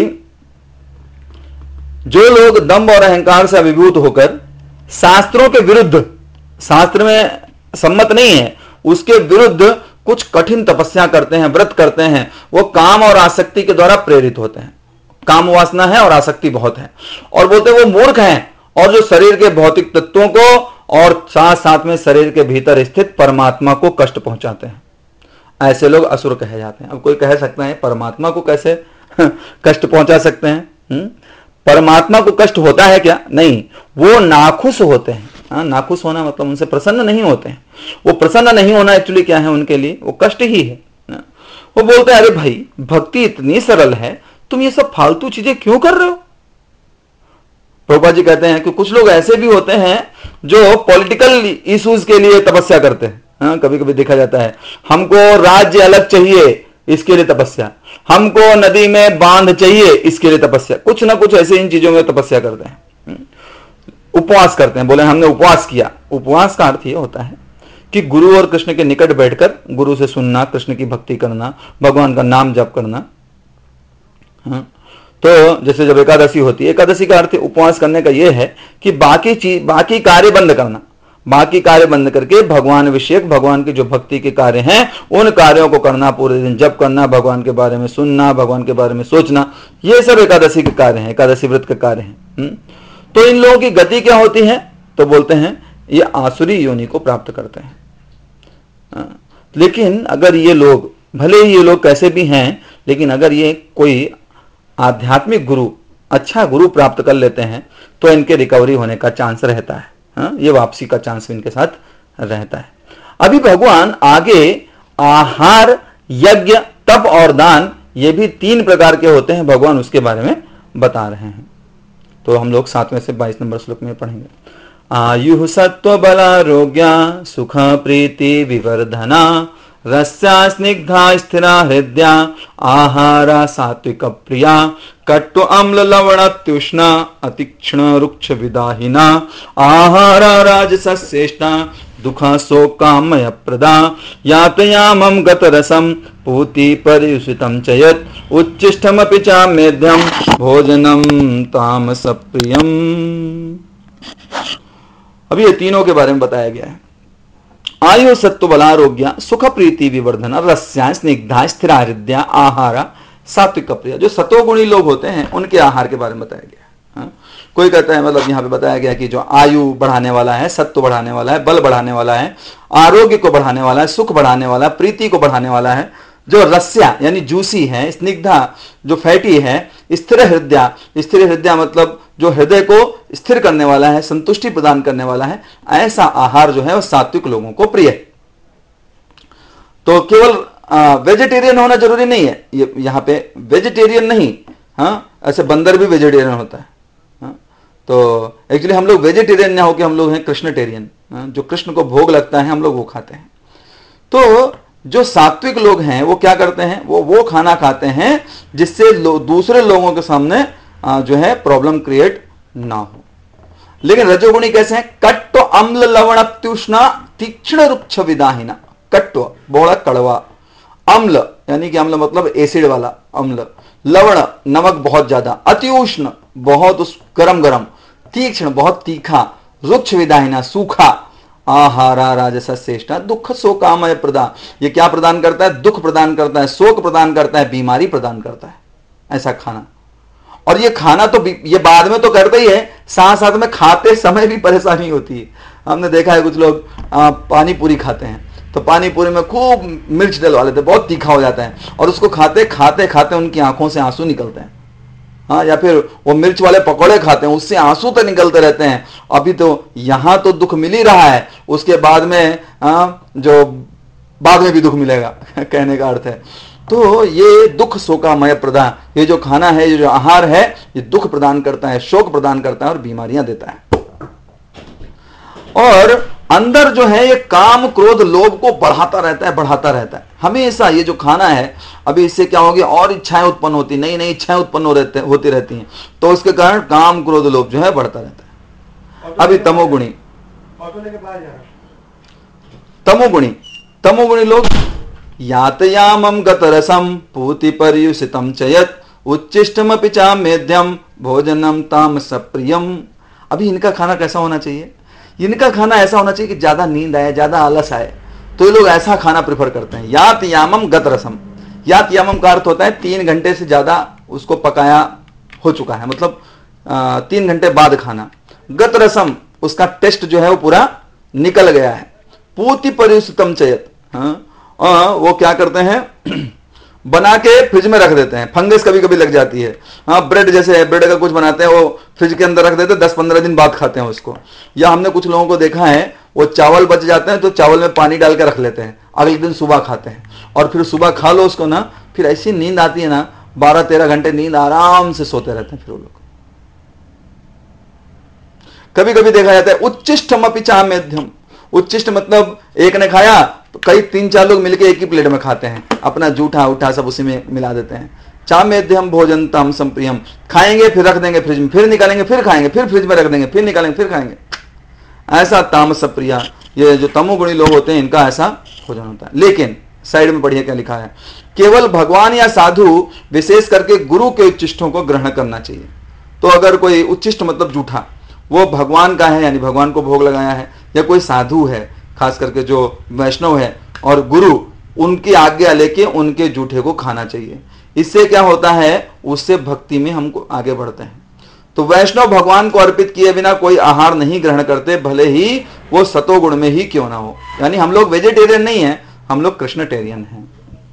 जो लोग दंभ और अहंकार से अभिभूत होकर शास्त्रों के विरुद्ध, शास्त्र में सम्मत नहीं है उसके विरुद्ध कुछ कठिन तपस्या करते हैं, व्रत करते हैं, वो काम और आसक्ति के द्वारा प्रेरित होते हैं। काम वासना है और आसक्ति बहुत है, और बोलते हैं वो मूर्ख हैं, और जो शरीर के भौतिक तत्वों को और साथ साथ में शरीर के भीतर स्थित परमात्मा को कष्ट पहुंचाते हैं। ऐसे लोग असुर कहे जाते हैं। अब कोई कह सकता है परमात्मा को कैसे कष्ट पहुंचा सकते हैं? परमात्मा को कष्ट होता है क्या? नहीं, वो नाखुश होते हैं। नाखुश होना मतलब उनसे प्रसन्न नहीं होते हैं। वो प्रसन्न नहीं होना एक्चुअली क्या है उनके लिए? वो कष्ट ही है। वो बोलते हैं अरे भाई भक्ति इतनी सरल है, तुम ये सब फालतू चीजें क्यों कर रहे हो? प्रभुपाद जी कहते हैं कि कुछ लोग ऐसे भी होते हैं जो पॉलिटिकल इश्यूज के लिए तपस्या करते हैं। कभी कभी देखा जाता है हमको राज्य अलग चाहिए, इसके लिए तपस्या, हमको नदी में बांध चाहिए, इसके लिए तपस्या, कुछ ना कुछ ऐसे इन चीजों में तपस्या करते हैं। उपवास करते हैं, बोले हमने उपवास किया। उपवास का अर्थ ये होता है कि गुरु और कृष्ण के निकट बैठकर गुरु से सुनना, कृष्ण की भक्ति करना, भगवान का नाम जप करना। तो जैसे जब एकादशी होती है, एकादशी का अर्थ उपवास करने का यह है कि बाकी कार्य बंद करना, बाकी कार्य बंद करके भगवान विषयक, भगवान की जो भक्ति के कार्य हैं उन कार्यों को करना, पूरे दिन जप करना, भगवान के बारे में सुनना, भगवान के बारे में सोचना, ये सब एकादशी के कार्य हैं, एकादशी व्रत के कार्य हैं। तो इन लोगों की गति क्या होती है? तो बोलते हैं ये आसुरी योनि को प्राप्त करते हैं। लेकिन अगर ये लोग, भले ही ये लोग कैसे भी हैं, लेकिन अगर ये कोई आध्यात्मिक गुरु, अच्छा गुरु प्राप्त कर लेते हैं तो इनके रिकवरी होने का चांस रहता है। ये वापसी का चांस इनके साथ रहता है। अभी भगवान आगे आहार, यज्ञ, तप और दान, ये भी 3 प्रकार के होते हैं, भगवान उसके बारे में बता रहे हैं। तो हम लोग 7वें से 22 नंबर श्लोक में पढ़ेंगे। आयु सत्व बलारोग्य सुख प्रीति विवर्धना रस्या स्निग्धा स्थिरा हृदया आहारा सात्विक प्रिया कट्टु अम्ल लवणत्युष्णा अतीक्ष्ण रुक्ष विदाहिना आहारा राजसस्येष्टा दुखा शोकामय प्रदा यातयामं गतरसं पूति परियुषितं च यत् उच्चिष्टमपि च मेध्यं भोजनं तामस प्रियम्। अब ये तीनों के बारे में बताया गया है। आयु सत्व बलारोग्य सुख प्रीति विवर्धना रस्या स्निग्धा स्थिरा हृदया आहारा सात्विक प्रिया। जो सतोगुणी लोग होते हैं उनके आहार के बारे में बताया गया है। कोई कहता है, मतलब यहाँ पे बताया गया कि जो आयु बढ़ाने वाला है, सत्व बढ़ाने वाला है, बल बढ़ाने वाला है, आरोग्य को बढ़ाने वाला है, सुख बढ़ाने वाला है, प्रीति को बढ़ाने वाला है। जो रस्या यानी जूसी है, स्निग्धा जो फैटी है, स्थिर हृदय मतलब जो हृदय को स्थिर करने वाला है, संतुष्टि प्रदान करने वाला है, ऐसा आहार जो है वो सात्विक लोगों को प्रिय है। तो केवल वेजिटेरियन होना जरूरी नहीं है, ये यहाँ पे वेजिटेरियन नहीं, हाँ, ऐसे बंदर भी वेजिटेरियन होता है। हाँ, तो एक्चुअली हम लोग वेजिटेरियन ना होकर हम लोग हैं कृष्णटेरियन। हाँ, जो कृष्ण को भोग लगता है हम लोग वो खाते हैं। तो जो सात्विक लोग हैं वो क्या करते हैं, वो खाना खाते हैं जिससे दूसरे लोगों के सामने जो है प्रॉब्लम क्रिएट ना हो। लेकिन रजोगुणी कैसे हैं? कट्व अम्ल लवण त्युष्णा तीक्ष्ण रुक्ष विदाहिना। कट्व बड़ा कड़वा, अम्ल यानी कि अम्ल मतलब एसिड वाला अम्ल, लवण नमक बहुत ज्यादा, अति उष्ण बहुत गरम गरम, तीक्ष्ण बहुत तीखा, रुक्ष विदाहिना सूखा, आहारा राजसा श्रेष्ठा दुख शोकामय प्रदान। ये क्या प्रदान करता है? दुख प्रदान करता है, शोक प्रदान करता है, बीमारी प्रदान करता है ऐसा खाना। और ये खाना तो ये बाद में तो करता ही है, साथ साथ में खाते समय भी परेशानी होती है। हमने देखा है कुछ लोग पानी पूरी खाते हैं तो पानी पूरी में खूब मिर्च डलवा लेते हैं, बहुत तीखा हो जाता है, और उसको खाते खाते उनकी आंखों से आंसू निकलते हैं। हाँ, या फिर वो मिर्च वाले पकौड़े खाते हैं, उससे आंसू तो निकलते रहते हैं। अभी तो यहां तो दुख मिल ही रहा है, उसके बाद में जो बाद में भी दुख मिलेगा कहने का अर्थ है। तो ये दुख शोकामय प्रदान, ये जो खाना है, ये जो आहार है, ये दुख प्रदान करता है, शोक प्रदान करता है और बीमारियां देता है। और अंदर जो है ये काम क्रोध लोभ को बढ़ाता रहता है हमेशा। ये जो खाना है अभी इससे क्या होगी, और इच्छाएं उत्पन्न होती, नई नई इच्छाएं उत्पन्न होती रहती हैं, तो उसके कारण काम क्रोध लोभ जो है बढ़ता रहता है। अभी तमोगुणी लोग यातयामम गतरसम पूति पर्युषितम चयत उच्चिष्टमपि चामेध्यम भोजनम तामस प्रियम। अभी इनका खाना कैसा होना चाहिए? इनका खाना ऐसा होना चाहिए कि ज्यादा नींद आए, ज्यादा आलस आए, तो ये लोग ऐसा खाना प्रेफर करते हैं। यात यामम गत रसम, यात यामम का अर्थ होता है 3 घंटे से ज्यादा उसको पकाया हो चुका है, मतलब 3 घंटे बाद खाना। गत रसम उसका टेस्ट जो है वो पूरा निकल गया है। पूति परिष्टम चयत, वो क्या करते हैं बना के फ्रिज में रख देते हैं, फंगस कभी कभी लग जाती है। हाँ, ब्रेड जैसे है, ब्रेड का कुछ बनाते हैं वो फ्रिज के अंदर रख देते हैं, 10-15 दिन बाद खाते हैं उसको। या हमने कुछ लोगों को देखा है वो चावल बच जाते हैं तो चावल में पानी डाल के रख लेते हैं, अगले दिन सुबह खाते हैं, और फिर सुबह खा लो उसको ना, फिर ऐसी नींद आती है ना, 12-13 घंटे नींद आराम से सोते रहते हैं फिर वो लोग। कभी कभी देखा जाता है उच्चिष्टम अपि चा मध्यम। उच्चिष्ट मतलब एक ने खाया तो कई 3-4 लोग मिलकर एक ही प्लेट में खाते हैं, अपना जूठा उठा सब उसी में मिला देते हैं। चामेध्यम भोजन तम संप्रियम, खाएंगे फिर रख देंगे फ्रिज में, फिर निकालेंगे फिर खाएंगे, फिर फ्रिज में रख देंगे, फिर निकालेंगे फिर खाएंगे, ऐसा तामस प्रिया। ये जो तमोगुणी लोग होते हैं इनका ऐसा भोजन होता है। लेकिन साइड में पढ़िए क्या लिखा है, केवल भगवान या साधु विशेष करके गुरु के उच्चिष्टों को ग्रहण करना चाहिए। तो अगर कोई उच्चिष्ट मतलब जूठा वो भगवान का है, यानी भगवान को भोग लगाया है, या कोई साधु है खास करके जो वैष्णव है और गुरु, उनकी आज्ञा लेके उनके जूठे को खाना चाहिए। इससे क्या होता है, उससे भक्ति में हमको आगे बढ़ते हैं। तो वैष्णव भगवान को अर्पित किए बिना कोई आहार नहीं ग्रहण करते, भले ही वो सतोगुण में ही क्यों ना हो। यानी हम लोग वेजिटेरियन नहीं है, हम लोग कृष्णटेरियन हैं।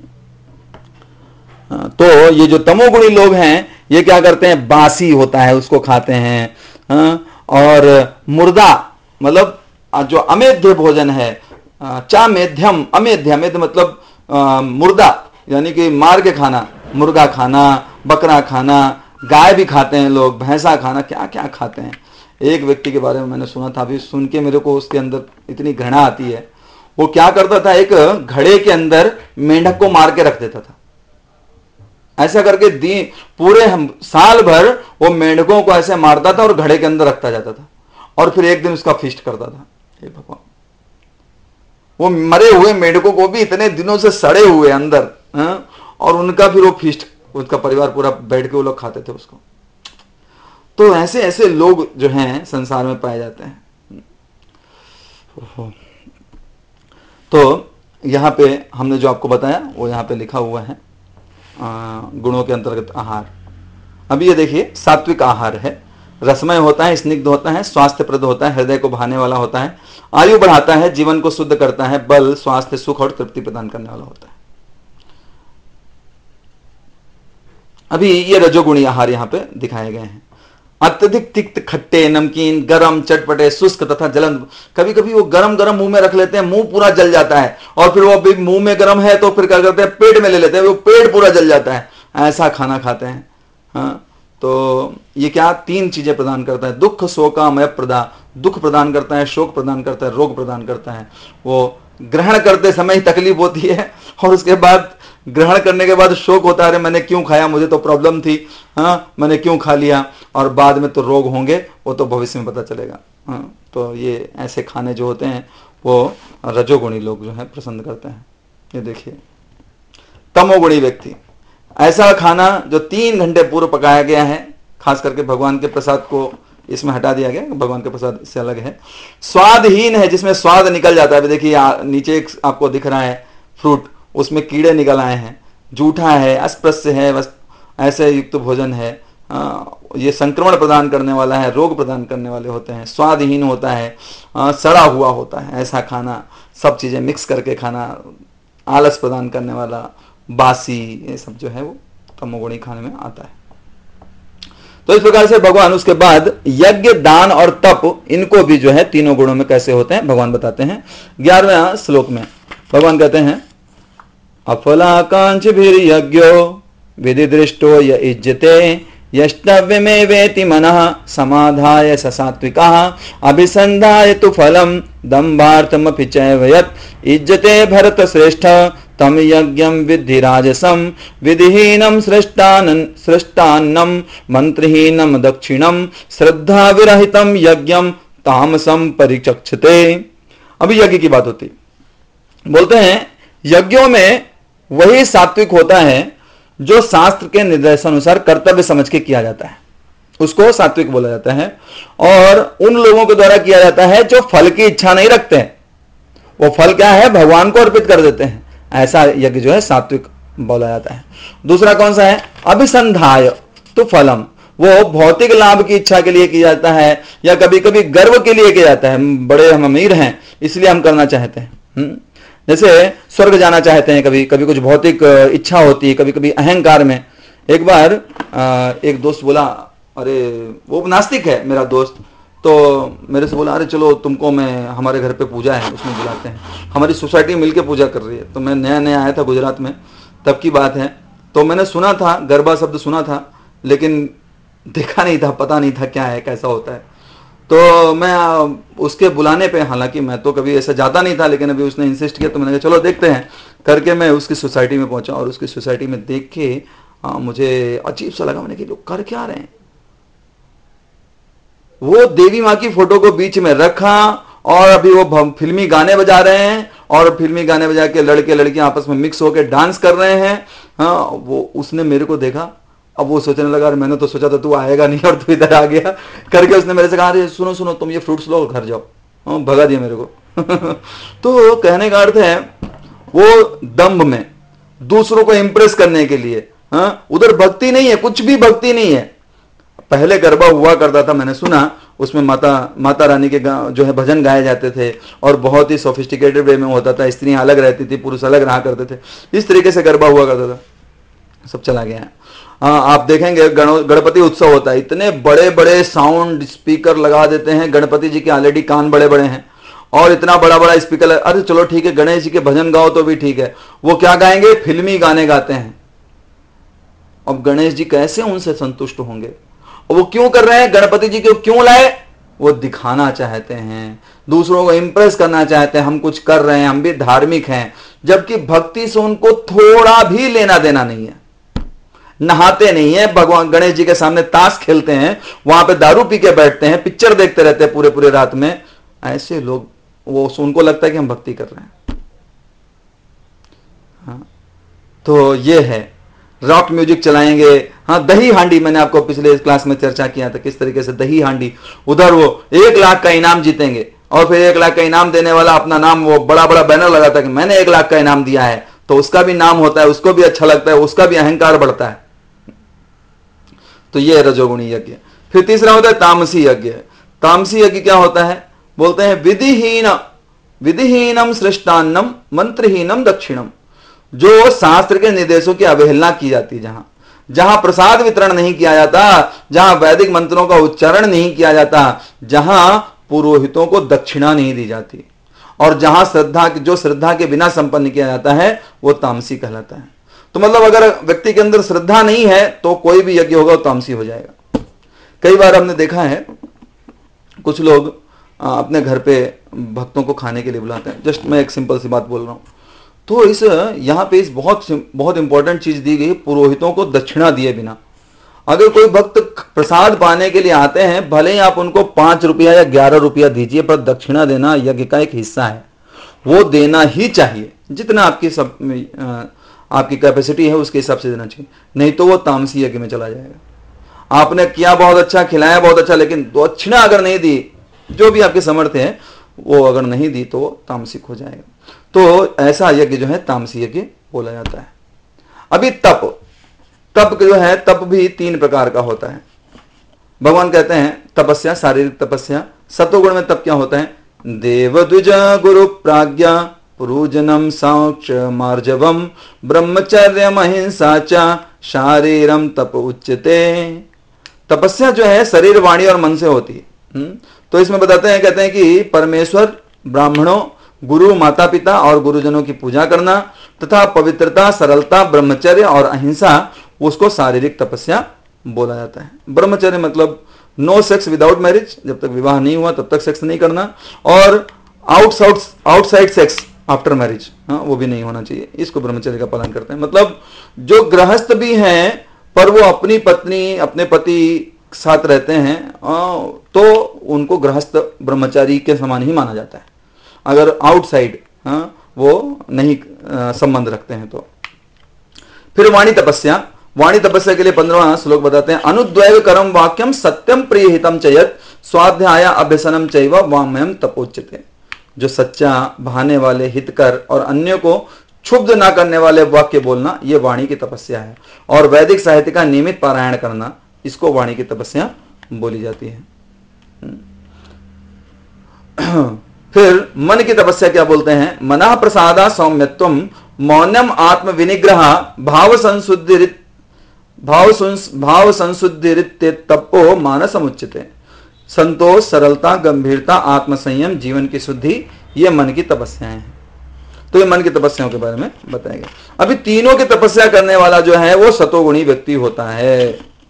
तो ये जो तमोगुणी लोग हैं ये क्या करते हैं, बासी होता है उसको खाते हैं। और मुर्दा मतलब जो अमेध्य भोजन है, चा मेध्यम, अमेध्य मतलब मुर्दा यानी कि मार के खाना, मुर्गा खाना, बकरा खाना, गाय भी खाते हैं लोग, भैंसा खाना, क्या क्या खाते हैं। एक व्यक्ति के बारे में मैंने सुना था, अभी सुन के मेरे को उसके अंदर इतनी घृणा आती है। वो क्या करता था, एक घड़े के अंदर मेंढक को मार के रख देता था। ऐसा करके पूरे साल भर वो मेंढकों को ऐसे मारता था और घड़े के अंदर रखता जाता था, और फिर एक दिन उसका फीस्ट करता था। हे भगवान, वो मरे हुए मेंढकों को भी इतने दिनों से सड़े हुए अंदर, और उनका फिर वो फीस्ट, उसका परिवार पूरा बैठ के वो लोग खाते थे उसको। तो ऐसे ऐसे लोग जो हैं संसार में पाए जाते हैं। तो यहां पे हमने जो आपको बताया वो यहां पे लिखा हुआ है, गुणों के अंतर्गत आहार। अभी ये देखिए सात्विक आहार है, रसमय होता है, स्निग्ध होता है, स्वास्थ्यप्रद होता है, हृदय को भाने वाला होता है, आयु बढ़ाता है, जीवन को शुद्ध करता है, बल, स्वास्थ्य, सुख और तृप्ति प्रदान करने वाला होता है। अभी ये रजोगुणी आहार यहां पे दिखाए गए हैं। अत्यधिक तिक्त, खट्टे, नमकीन, गरम, चटपटे, शुष्क तथा जलन। कभी कभी वो गरम गरम मुंह में रख लेते हैं, मुंह पूरा जल जाता है, और फिर वो भी मुंह में गरम है तो फिर क्या करते हैं, पेट में ले लेते हैं, वो पेट पूरा जल जाता है, ऐसा खाना खाते हैं। हाँ, तो ये क्या 3 चीजें प्रदान करता है। दुख शोकामय प्रदा, दुख प्रदान करता है, शोक प्रदान करता है, रोग प्रदान करता है। वो ग्रहण करते समय ही तकलीफ होती है, और उसके बाद ग्रहण करने के बाद शोक होता है, अरे मैंने क्यों खाया, मुझे तो प्रॉब्लम थी, हाँ मैंने क्यों खा लिया, और बाद में तो रोग होंगे, वो तो भविष्य में पता चलेगा। हाँ, तो ये ऐसे खाने जो होते हैं वो रजोगुणी लोग जो है पसंद करते हैं। ये देखिए, तमोगुणी व्यक्ति, ऐसा खाना जो 3 घंटे पूर्व पकाया गया है, खास करके भगवान के प्रसाद को इसमें हटा दिया गया, भगवान के प्रसाद इससे अलग है। स्वादहीन है, जिसमें स्वाद निकल जाता है। देखिए नीचे एक आपको दिख रहा है फ्रूट, उसमें कीड़े निकल आए हैं, जूठा है, अस्पृश्य है, बस ऐसे युक्त भोजन है। ये संक्रमण प्रदान करने वाला है, रोग प्रदान करने वाले होते हैं। स्वादहीन होता है, सड़ा हुआ होता है, ऐसा खाना, सब चीजें मिक्स करके खाना, आलस प्रदान करने वाला, बासी, ये सब जो है वो तमोगुणी खाने में आता है। तो इस प्रकार से भगवान उसके बाद यज्ञ, दान और तप, इनको भी जो है तीनों गुणों में कैसे होते हैं भगवान बताते हैं। 11वें श्लोक में भगवान कहते हैं, अफलाकांक्षभिर्यज्ञो विधि दृष्टो य इज्जते यष्टव्यमेवेति मनः समाधाय स सात्विकः अभिसंधाय तु फलम दम्भार्थमपि चैव यत् इज्जते भरत श्रेष्ठ तम यज्ञम विद्धि राजसम विधिहीनम सृष्टान्नम मंत्रहीनम दक्षिणम श्रद्धा विरहितम यज्ञम तामसम परिचक्षते। अभी यज्ञ की बात होती, बोलते हैं यज्ञों में वही सात्विक होता है जो शास्त्र के निर्देशानुसार कर्तव्य समझ के किया जाता है, उसको सात्विक बोला जाता है। और उन लोगों के द्वारा किया जाता है जो फल की इच्छा नहीं रखते हैं, वो फल क्या है भगवान को अर्पित कर देते हैं, ऐसा यज्ञ जो है सात्विक बोला जाता है। दूसरा कौन सा है, अभिसंधाय तो फलम, वो भौतिक लाभ की इच्छा के लिए किया जाता है, या कभी कभी गर्व के लिए किया जाता है, बड़े हम अमीर हैं इसलिए हम करना चाहते हैं। जैसे स्वर्ग जाना चाहते हैं, कभी कभी कुछ भौतिक इच्छा होती है, कभी कभी अहंकार में। एक बार एक दोस्त बोला, अरे वो नास्तिक है मेरा दोस्त, तो मेरे से बोला, अरे चलो तुमको मैं, हमारे घर पे पूजा है उसमें बुलाते हैं, हमारी सोसाइटी मिलके पूजा कर रही है। तो मैं नया नया आया था गुजरात में, तब की बात है, तो मैंने सुना था, गरबा शब्द सुना था, लेकिन देखा नहीं था, पता नहीं था क्या है, कैसा होता है। तो मैं उसके बुलाने पे, हालांकि मैं तो कभी ऐसा जाता नहीं था, लेकिन अभी उसने इंसिस्ट किया तो मैंने कहा चलो देखते हैं करके मैं उसकी सोसाइटी में पहुंचा, और उसकी सोसाइटी में देख के मुझे अजीब सा लगा। मैंने कि लोग कर क्या रहे हैं, वो देवी माँ की फोटो को बीच में रखा, और अभी वो फिल्मी गाने बजा रहे हैं, और फिल्मी गाने बजा के लड़के लड़कियां आपस में मिक्स होकर डांस कर रहे हैं। हाँ, वो उसने मेरे को देखा, अब वो सोचने लगा, मैंने तो सोचा था तू आएगा नहीं और तू इधर आ गया करके उसने मेरे से कहा, अरे सुनो सुनो तुम ये फ्रूट्स लो घर जाओ, भगा दिया मेरे को। तो कहने का अर्थ है वो दम्भ में, दूसरों को इंप्रेस करने के लिए, हाँ, उधर भक्ति नहीं है, कुछ भी भक्ति नहीं है। पहले गरबा हुआ करता था, मैंने सुना, उसमें माता रानी के जो है भजन गाए जाते थे, और बहुत ही सोफिस्टिकेटेड वे में होता था, स्त्रियां अलग रहती थी, पुरुष अलग रहा करते थे, इस तरीके से गरबा हुआ करता था। सब चला गया है। आप देखेंगे गणपति उत्सव होता है, इतने बड़े बड़े साउंड स्पीकर लगा देते हैं, गणपति जी के ऑलरेडी कान बड़े बड़े हैं, और इतना बड़ा बड़ा स्पीकर, अरे चलो ठीक है गणेश जी के भजन गाओ तो भी ठीक है, वो क्या गाएंगे, फिल्मी गाने गाते हैं। अब गणेश जी कैसे उनसे संतुष्ट होंगे, और वो क्यों कर रहे हैं, गणपति जी को क्यों लाए, वो दिखाना चाहते हैं, दूसरों को इंप्रेस करना चाहते हैं, हम कुछ कर रहे हैं, हम भी धार्मिक हैं, जबकि भक्ति से उनको थोड़ा भी लेना देना नहीं है। नहाते नहीं है, भगवान गणेश जी के सामने ताश खेलते हैं, वहां पे दारू पी के बैठते हैं, पिक्चर देखते रहते हैं पूरे पूरे रात में। ऐसे लोग, वो उनको लगता है कि हम भक्ति कर रहे हैं। हाँ, तो ये है, रॉक म्यूजिक चलाएंगे। हाँ, दही हांडी, मैंने आपको पिछले क्लास में चर्चा किया था किस तरीके से दही हांडी, उधर वो 1 लाख का इनाम जीतेंगे, और फिर 1 लाख का इनाम देने वाला अपना नाम, वो बड़ा बड़ा बैनर लगाता है कि मैंने 1 लाख का इनाम दिया है, तो उसका भी नाम होता है, उसको भी अच्छा लगता है, उसका भी अहंकार बढ़ता है। तो ये रजोगुणी यज्ञ। फिर तीसरा होता है तामसी यज्ञ। तामसी यज्ञ क्या होता है? बोलते हैं विधिहीनम सृष्टान्नम मंत्रहीनम दक्षिणम। जो शास्त्र के निर्देशों की अवहेलना की जाती है, जहां प्रसाद वितरण नहीं किया जाता, जहां वैदिक मंत्रों का उच्चारण नहीं किया जाता, जहां पुरोहितों को दक्षिणा नहीं दी जाती, और जहां श्रद्धा के बिना संपन्न किया जाता है, वो तामसी कहलाता है। तो मतलब अगर व्यक्ति के अंदर श्रद्धा नहीं है तो कोई भी यज्ञ होगा वो तामसी हो जाएगा। कई बार हमने देखा है कुछ लोग अपने घर पे भक्तों को खाने के लिए बुलाते हैं। जस्ट मैं एक सिंपल सी बात बोल रहा हूं। तो इस यहां पे इस बहुत इंपॉर्टेंट चीज दी गई, पुरोहितों को दक्षिणा दिए बिना अगर कोई भक्त प्रसाद पाने के लिए आते हैं, भले ही आप उनको 5 रुपया या 11 रुपया दीजिए, पर दक्षिणा देना यज्ञ का एक हिस्सा है, वो देना ही चाहिए। जितना आपकी कैपेसिटी है उसके हिसाब से देना चाहिए, नहीं तो वो तामसी यज्ञ में चला जाएगा। आपने किया बहुत अच्छा, खिलाया बहुत अच्छा, लेकिन दक्षिणा अगर नहीं दी, जो भी आपके समर्थ है वो अगर नहीं दी, तो वो तामसिक हो जाएगा। तो ऐसा यज्ञ जो है तामसी यज्ञ बोला जाता है। अभी तप जो है, तप भी 3 प्रकार का होता है। भगवान कहते हैं तपस्या, शारीरिक तपस्या। सतोगुण में तप क्या होता है? देव द्विज गुरु प्राज्ञा पुरुजनम साक्ष मार्जवम ब्रह्मचर्य महिंसा च शारीरम तप उच्यते। तपस्या जो है शरीर, वाणी और मन से होती है। तो इसमें बताते हैं, कहते हैं कि परमेश्वर, ब्राह्मणों, गुरु, माता पिता और गुरुजनों की पूजा करना तथा पवित्रता, सरलता, ब्रह्मचर्य और अहिंसा, उसको शारीरिक तपस्या बोला जाता है। ब्रह्मचर्य मतलब नो सेक्स विदाउट मैरिज, जब तक विवाह नहीं हुआ तब तक सेक्स नहीं करना, और आउटसाइड सेक्स आफ्टर मैरिज, वो भी नहीं होना चाहिए। इसको ब्रह्मचर्य का पालन करते हैं। मतलब जो गृहस्थ भी हैं पर वो अपनी पत्नी, अपने पति साथ रहते हैं, तो उनको गृहस्थ ब्रह्मचारी के समान ही माना जाता है, अगर आउटसाइड वो नहीं संबंध रखते हैं तो। फिर वाणी तपस्या। वाणी तपस्या के लिए 15वां श्लोक बताते हैं, अनुद्वैव करम वाक्यम सत्यम प्रिय हितम चयत स्वाध्याय अभ्यसनम चैव वामयम तपोच्यते। जो सच्चा, बहाने वाले, हितकर और अन्य को क्षुब्ध ना करने वाले वाक्य बोलना, ये वाणी की तपस्या है। और वैदिक साहित्य का नियमित पारायण करना, इसको वाणी की तपस्या बोली जाती है। फिर मन की तपस्या क्या बोलते हैं? मना प्रसादा सौम्यत्वम मौनम आत्म विनिग्रह भाव संशुद्धिरित्य तपो मानसमुच्यते। संतोष, सरलता, गंभीरता, आत्मसंयम, जीवन की शुद्धि, ये मन की तपस्याएं हैं। तो ये मन की तपस्याओं के बारे में बताया गया। अभी तीनों की तपस्या करने वाला जो है वो सतोगुणी व्यक्ति होता है।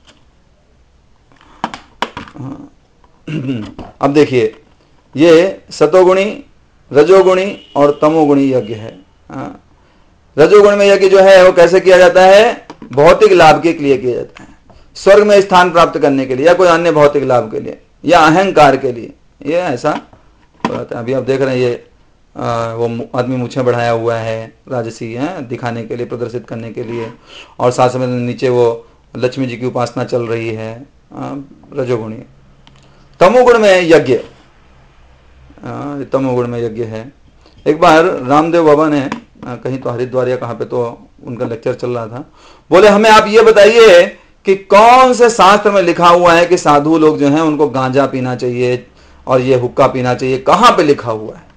अब देखिए, ये सतोगुणी, रजोगुणी और तमोगुणी यज्ञ है। रजोगुण में यज्ञ जो है वो कैसे किया जाता है? भौतिक लाभ के लिए किया जाता है, स्वर्ग में स्थान प्राप्त करने के लिए, या कोई अन्य भौतिक लाभ के लिए, या अहंकार के लिए। ये ऐसा होता है। अभी आप देख रहे हैं, ये वो आदमी मूछें बढ़ाया हुआ है, राजसी है, दिखाने के लिए, प्रदर्शित करने के लिए, और साथ में नीचे वो लक्ष्मी जी की उपासना चल रही है, रजोगुणी। तमोगुण में यज्ञ, तमोगुण में यज्ञ है। एक बार रामदेव बाबा ने कहीं तो हरिद्वार या कहाँ पे तो उनका लेक्चर चल रहा था, बोले हमें आप ये बताइए कि कौन से शास्त्र में लिखा हुआ है कि साधु लोग जो हैं उनको गांजा पीना चाहिए और ये हुक्का पीना चाहिए, कहाँ पे लिखा हुआ है?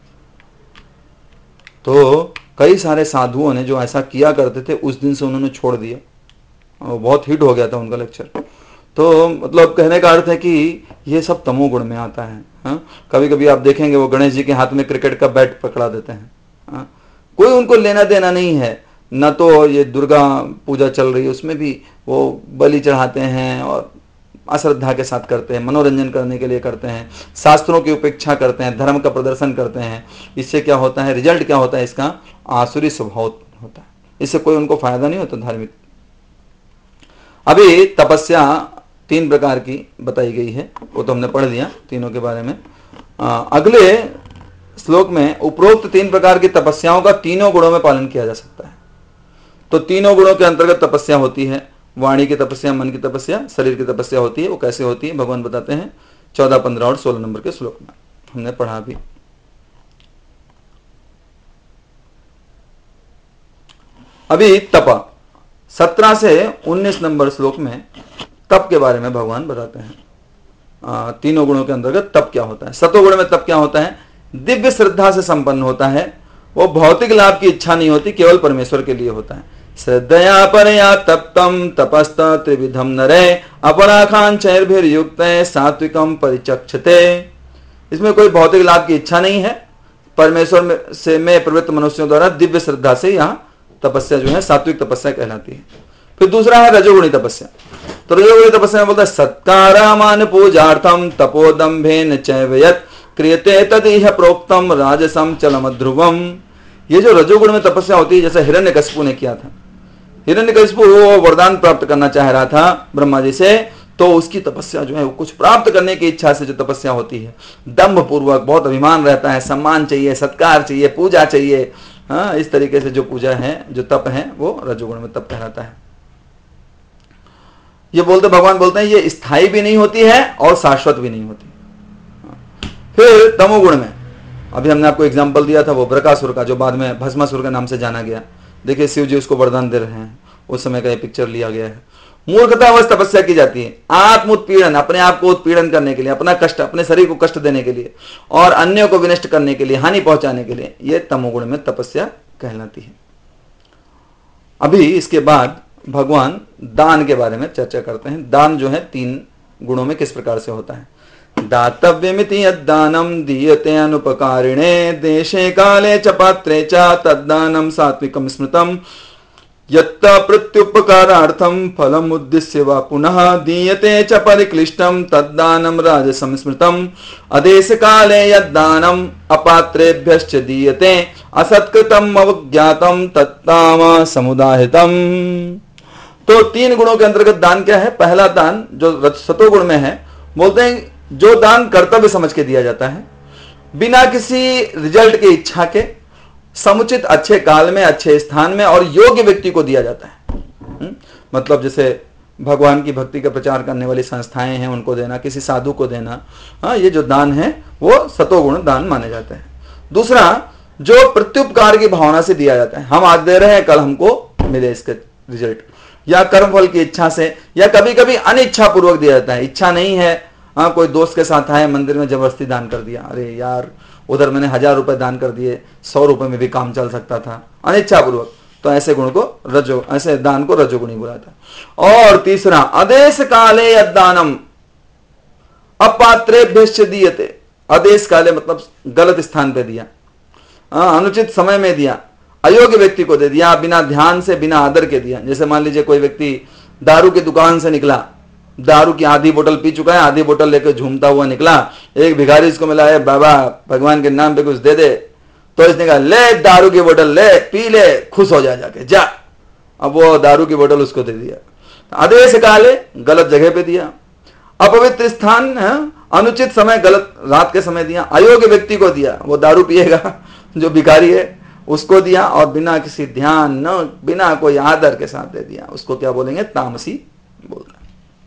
तो कई सारे साधुओं ने जो ऐसा किया करते थे, उस दिन से उन्होंने छोड़ दिया। बहुत हिट हो गया था उनका लेक्चर। तो मतलब कहने का अर्थ है कि ये सब तमोगुण में आता है। कभी कभी आप देखेंगे वो गणेश जी के हाथ में क्रिकेट का बैट पकड़ा देते हैं। कोई उनको लेना देना नहीं है। न तो ये दुर्गा पूजा चल रही है, उसमें भी वो बलि चढ़ाते हैं और अश्रद्धा के साथ करते हैं, मनोरंजन करने के लिए करते हैं, शास्त्रों की उपेक्षा करते हैं, धर्म का प्रदर्शन करते हैं। इससे क्या होता है? रिजल्ट क्या होता है इसका? आसुरी स्वभाव होता है। इससे कोई उनको फायदा नहीं होता धार्मिक। अभी तपस्या 3 प्रकार की बताई गई है, वो तो हमने पढ़ लिया तीनों के बारे में। अगले श्लोक में उपरोक्त 3 प्रकार की तपस्याओं का तीनों गुणों में पालन किया जा सकता है। तो तीनों गुणों के अंतर्गत तपस्या होती है। वाणी की तपस्या, मन की तपस्या, शरीर की तपस्या होती है। वो कैसे होती है भगवान बताते हैं 14, 15 और 16 नंबर के श्लोक में, हमने पढ़ा भी। अभी तप 17 से 19 नंबर श्लोक में तप के बारे में भगवान बताते हैं। तीनों गुणों के अंतर्गत तप क्या होता है। सतोगुण में तप क्या होता है? दिव्य श्रद्धा से संपन्न होता है, वो भौतिक लाभ की इच्छा नहीं होती, केवल परमेश्वर के लिए होता है। श्रद्धया परया तप्तम तपस्त त्रिविधम नरे अपराखांचैर्भिर्युक्त सात्विकम परिचक्षते। इसमें कोई भौतिक लाभ की इच्छा नहीं है, परमेश्वर से में प्रवृत्त मनुष्यों द्वारा दिव्य श्रद्धा से यहाँ तपस्या जो है सात्विक तपस्या कहलाती है। फिर दूसरा है रजोगुणी तपस्या। तो रजोगुणी तपस्या में बोलता है सत्कारामान पूजार्थम तपोदम्भेन चैव यत् क्रियते तदिह प्रोक्तम राजसम चलम ध्रुवम। ये जो रजोगुण में तपस्या होती है, जैसे हिरण्यकशिपु ने किया था। हिरण्यकशिपु वो वरदान प्राप्त करना चाह रहा था ब्रह्मा जी से, तो उसकी तपस्या जो है वो कुछ प्राप्त करने की इच्छा से जो तपस्या होती है, दम्भ पूर्वक, बहुत अभिमान रहता है, सम्मान चाहिए, सत्कार चाहिए, पूजा चाहिए, हाँ, इस तरीके से जो पूजा है, जो तप है, वो रजोगुण में तप कहलाता है। ये भगवान बोलते हैं ये स्थायी भी नहीं होती है और शाश्वत भी नहीं होती। फिर तमोगुण में अभी हमने आपको एग्जाम्पल दिया था वो बृकासुर का, जो बाद में भस्मासुर के नाम से जाना गया। देखिए शिव जी उसको वरदान दे रहे हैं, उस समय का ये पिक्चर लिया गया है। मूर्खतावश तपस्या की जाती है, आत्म उत्पीड़न, अपने आप को उत्पीड़न करने के लिए, अपना कष्ट, अपने शरीर को कष्ट देने के लिए और अन्यों को विनष्ट करने के लिए, हानि पहुंचाने के लिए, ये तमोगुण में तपस्या कहलाती है। अभी इसके बाद भगवान दान के बारे में चर्चा करते हैं। दान जो है 3 गुणों में किस प्रकार से होता है। दातव्यमिति यद्दानम दीयते अनुपकारिणे देशे काले च पात्रे च तद्दानम सात्विकम स्मृतम यत्त प्रत्युपकारार्थम फलम उद्दिश्य वा पुनः दीयते च परिक्लिष्टम तद्दानम राजसम स्मृतम अदेश काले यद्दानम अपात्रेभ्यश्च दीयते असत्कृतम अवज्ञातम तत्ताम समुदाहितम। तो 3 गुणों के अंतर्गत दान क्या है। पहला दान जो सतोगुण में है, बोलते हैं जो दान कर्तव्य समझ के दिया जाता है, बिना किसी रिजल्ट की इच्छा के, समुचित अच्छे काल में, अच्छे स्थान में और योग्य व्यक्ति को दिया जाता है। मतलब जैसे भगवान की भक्ति का प्रचार करने वाली संस्थाएं हैं, उनको देना, किसी साधु को देना, हाँ, ये जो दान है वो सतोगुण दान माने जाते हैं। दूसरा जो प्रत्युपकार की भावना से दिया जाता है, हम आज दे रहे हैं, कल हमको मिले इसके रिजल्ट, या कर्मफल की इच्छा से, या कभी कभी अनिच्छा पूर्वक दिया जाता है। इच्छा नहीं है, हाँ, कोई दोस्त के साथ आए, मंदिर में जबरदस्ती दान कर दिया, अरे यार उधर मैंने 1000 रुपए दान कर दिए, 100 रुपए में भी काम चल सकता था, अनिच्छा पूर्वक, तो ऐसे गुण को ऐसे दान को रजोगुणी बुलाता है। और तीसरा आदेश काले यद्दानम अपात्रेभ्यश्च दीयते। आदेश काले मतलब गलत स्थान पे दिया, अनुचित समय में दिया, अयोग्य व्यक्ति को दे दिया, बिना ध्यान से, बिना आदर के दिया। जैसे मान लीजिए कोई व्यक्ति दारू की दुकान से निकला, दारू की आधी बोतल पी चुका है, आधी बोतल लेकर झूमता हुआ निकला, एक भिखारी इसको मिला है, बाबा भगवान के नाम पे कुछ दे दे, तो इसने कहा ले दारू की बोतल ले, पी ले, खुश हो जा जाके जा। अब वो दारू की बोतल उसको दे दिया। आदेश काले गलत जगह पे दिया, अपवित्र स्थान, अनुचित समय, गलत रात के समय दिया, अयोग्य व्यक्ति को दिया, वो दारू पिएगा जो भिखारी है उसको दिया, और बिना किसी ध्यान, न बिना कोई आदर के साथ दे दिया, उसको क्या बोलेंगे, तामसी बोलते हैं।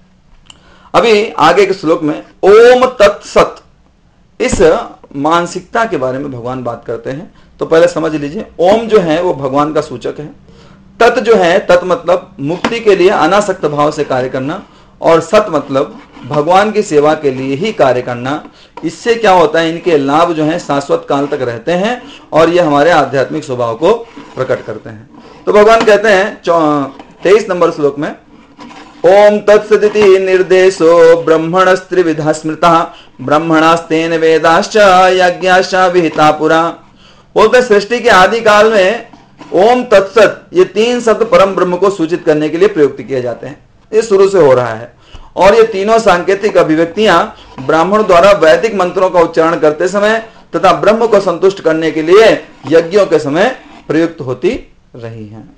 अभी आगे के श्लोक में ओम तत्सत, इस मानसिकता के बारे में भगवान बात करते हैं। तो पहले समझ लीजिए, ओम जो है वो भगवान का सूचक है। तत् जो है, तत् मतलब मुक्ति के लिए अनासक्त भाव से कार्य करना, और सत मतलब भगवान की सेवा के लिए ही कार्य करना। इससे क्या होता है, इनके लाभ जो है शाश्वत काल तक रहते हैं और ये हमारे आध्यात्मिक स्वभाव को प्रकट करते हैं। तो भगवान कहते हैं 23 नंबर श्लोक में, ओम तत्सदिति निर्देशो ब्रह्मणस्त्रिविधा स्मृतः ब्रह्मणास्तेन वेदाश्च यज्ञाश्च विहिता पुरा। बोलते सृष्टि के आदि काल में ओम तत्सत, ये 3 शब्द परम ब्रह्म को सूचित करने के लिए प्रयुक्त किए जाते हैं। ये शुरू से हो रहा है, और ये तीनों सांकेतिक अभिव्यक्तियां ब्राह्मण द्वारा वैदिक मंत्रों का उच्चारण करते समय तथा ब्रह्म को संतुष्ट करने के लिए यज्ञों के समय प्रयुक्त होती रही हैं।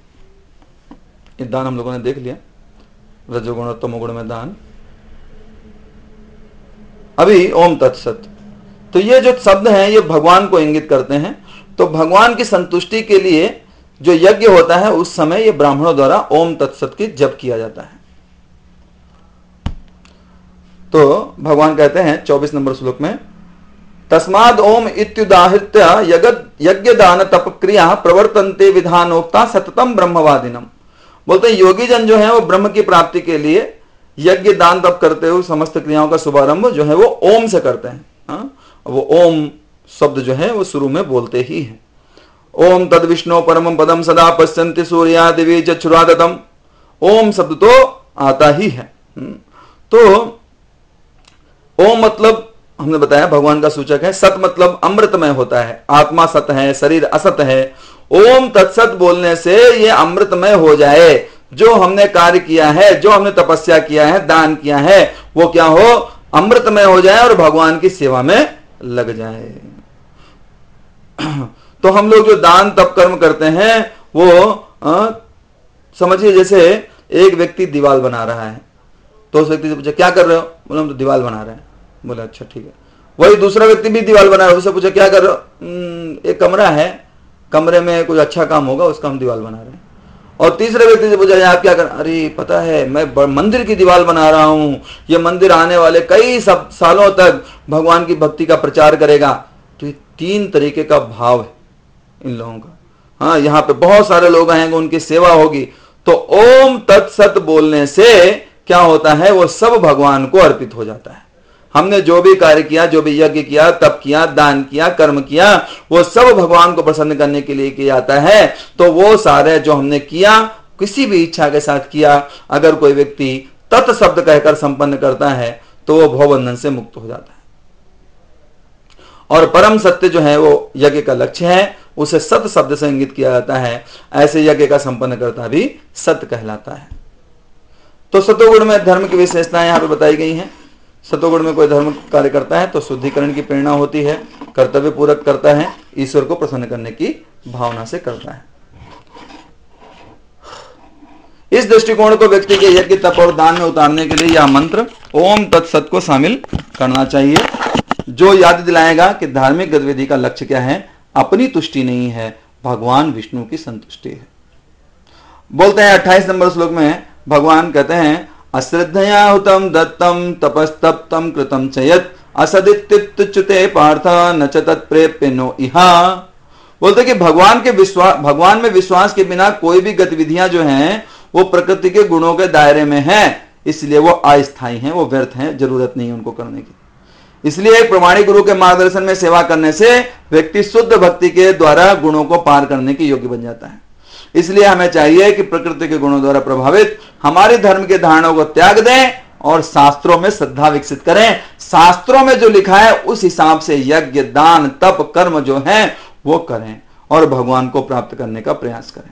ये दान हम लोगों ने देख लिया, रजोगुण और तमोगुण में दान। अभी ओम तत्सत, तो ये जो शब्द हैं ये भगवान को इंगित करते हैं। तो भगवान की संतुष्टि के लिए जो यज्ञ होता है उस समय ये ब्राह्मणों द्वारा ओम तत्सत की जप किया जाता है। तो भगवान कहते हैं 24 नंबर श्लोक में, तस्माद ओम इत्युदाहृत्य यज्ञ दान तप क्रिया प्रवर्तन्ते विधानोक्ता सततम ब्रह्मवादिनम। बोलते हैं योगी जन जो है वो ब्रह्म की प्राप्ति के लिए यज्ञ दान तप करते हुए समस्त क्रियाओं का शुभारंभ जो है वो ओम से करते हैं। हाँ? वो ओम शब्द जो है वो शुरू में बोलते ही है। ओम तद विष्णु परमं पदम सदा पश्यन्ति सूर्या दिवी चक्षुरादतम। ओम शब्द तो आता ही है। तो ओम मतलब हमने बताया भगवान का सूचक है। सत मतलब अमृतमय होता है, आत्मा सत है, शरीर असत है। ओम तत्सत बोलने से ये अमृतमय हो जाए। जो हमने कार्य किया है, जो हमने तपस्या किया है, दान किया है, वो क्या हो, अमृतमय हो जाए और भगवान की सेवा में लग जाए। तो हम लोग जो दान तप कर्म करते हैं वो समझिए जैसे एक व्यक्ति दीवार बना रहा है, तो उस व्यक्ति से पूछा क्या कर रहे हो, बोला हम तो दीवार बना रहे हैं। बोला अच्छा ठीक है। वही दूसरा व्यक्ति भी दीवार बना रहा है, उससे पूछा क्या कर रहे हो, एक कमरा है, कमरे में कुछ अच्छा काम होगा उसका हम दीवार बना रहे हैं। और तीसरे व्यक्ति से पूछा आप क्या कर, अरे पता है मैं मंदिर की दीवार बना रहा हूं, ये मंदिर आने वाले कई सालों तक भगवान की भक्ति का प्रचार करेगा। तो ये तीन तरीके का भाव है इन लोगों का। हाँ, यहाँ पे बहुत सारे लोग आएंगे, उनकी सेवा होगी। तो ओम तत्सत बोलने से क्या होता है, वो सब भगवान को अर्पित हो जाता है। हमने जो भी कार्य किया, जो भी यज्ञ किया, तप किया, दान किया, कर्म किया, वो सब भगवान को प्रसन्न करने के लिए किया जाता है। तो वो सारे जो हमने किया किसी भी इच्छा के साथ किया, अगर कोई व्यक्ति तत् शब्द कहकर संपन्न करता है तो वो भवबंधन से मुक्त हो जाता है। और परम सत्य जो है वो यज्ञ का लक्ष्य है, उसे सत शब्द से इंगित किया जाता है। ऐसे यज्ञ का संपन्न करता भी सत्य कहलाता है। तो सतोगुण में धर्म की विशेषताएं यहां पे बताई गई हैं। सतोगुण में कोई धर्म कार्य करता है तो शुद्धिकरण की प्रेरणा होती है, कर्तव्य पूरक करता है, ईश्वर को प्रसन्न करने की भावना से करता है। इस दृष्टिकोण को व्यक्ति के यज्ञ तप और दान में उतारने के लिए यह मंत्र ओम तत्सत को शामिल करना चाहिए, जो याद दिलाएगा कि धार्मिक गतिविधि का लक्ष्य क्या है, अपनी तुष्टि नहीं है, भगवान विष्णु की संतुष्टि है। बोलते हैं 28 नंबर श्लोक में भगवान कहते हैं अश्रद्धया हुतम दत्तम तपस्तप्तम कृतम चयत असदित्युच्यते पार्थ न च तत्प्रेप्यनो इहा। बोलते कि भगवान में विश्वास के बिना कोई भी गतिविधियां जो हैं वो प्रकृति के गुणों के दायरे में है, इसलिए वो अस्थायी हैं, वो व्यर्थ हैं, जरूरत नहीं है उनको करने की। इसलिए एक प्रमाणिक गुरु के मार्गदर्शन में सेवा करने से व्यक्ति शुद्ध भक्ति के द्वारा गुणों को पार करने के योग्य बन जाता है। इसलिए हमें चाहिए कि प्रकृति के गुणों द्वारा प्रभावित हमारे धर्म के धारणाओं को त्याग दें और शास्त्रों में श्रद्धा विकसित करें। शास्त्रों में जो लिखा है उस हिसाब से यज्ञ दान तप कर्म जो है वो करें और भगवान को प्राप्त करने का प्रयास करें।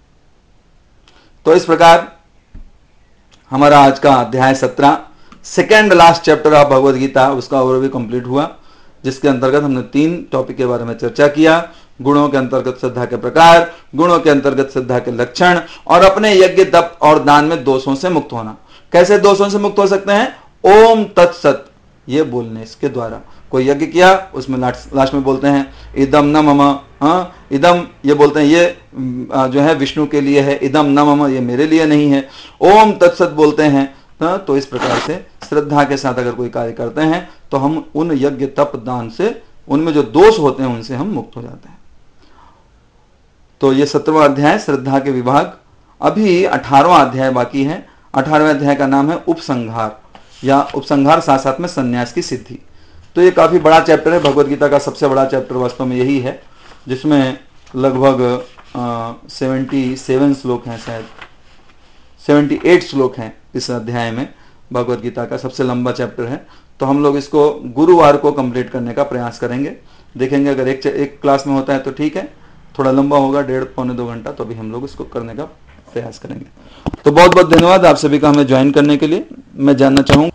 तो इस प्रकार हमारा आज का अध्याय 17 second last chapter of Bhagavad Gita उसका ओवरव्यू कंप्लीट हुआ, जिसके अंतर्गत हमने 3 टॉपिक के बारे में चर्चा किया। गुणों के अंतर्गत श्रद्धा के प्रकार, गुणों के अंतर्गत श्रद्धा के लक्षण और अपने यज्ञ तप और दान में दोषों से मुक्त होना। कैसे दोषों से मुक्त हो सकते हैं, ओम तत्सत ये बोलने इसके द्वारा। कोई यज्ञ किया उसमें लास्ट में बोलते हैं इदम न मम, इदम ये बोलते हैं ये जो है विष्णु के लिए है, इदम न मम ये मेरे लिए नहीं है। ओम तत्सत बोलते हैं। तो इस प्रकार से श्रद्धा के साथ अगर कोई कार्य करते हैं तो हम उन यज्ञ तप दान से, उनमें जो दोष होते हैं उनसे हम मुक्त हो जाते हैं। तो ये 17वां अध्याय श्रद्धा के विभाग। अभी 18वां अध्याय बाकी है। 18वें अध्याय का नाम है उपसंहार या उपसंहार साथ साथ में संन्यास की सिद्धि। तो ये काफी बड़ा चैप्टर है, भगवद गीता का सबसे बड़ा चैप्टर वास्तव में यही है, जिसमें लगभग 77 श्लोक हैं, शायद 78 श्लोक हैं इस अध्याय में। भगवद गीता का सबसे लंबा चैप्टर है। तो हम लोग इसको गुरुवार को कंप्लीट करने का प्रयास करेंगे। देखेंगे अगर एक क्लास में होता है तो ठीक है, थोड़ा लंबा होगा 1.5-पौने 2 घंटा, तो अभी हम लोग इसको करने का प्रयास करेंगे। तो बहुत बहुत धन्यवाद आप सभी का हमें ज्वाइन करने के लिए। मैं जानना चाहूँगा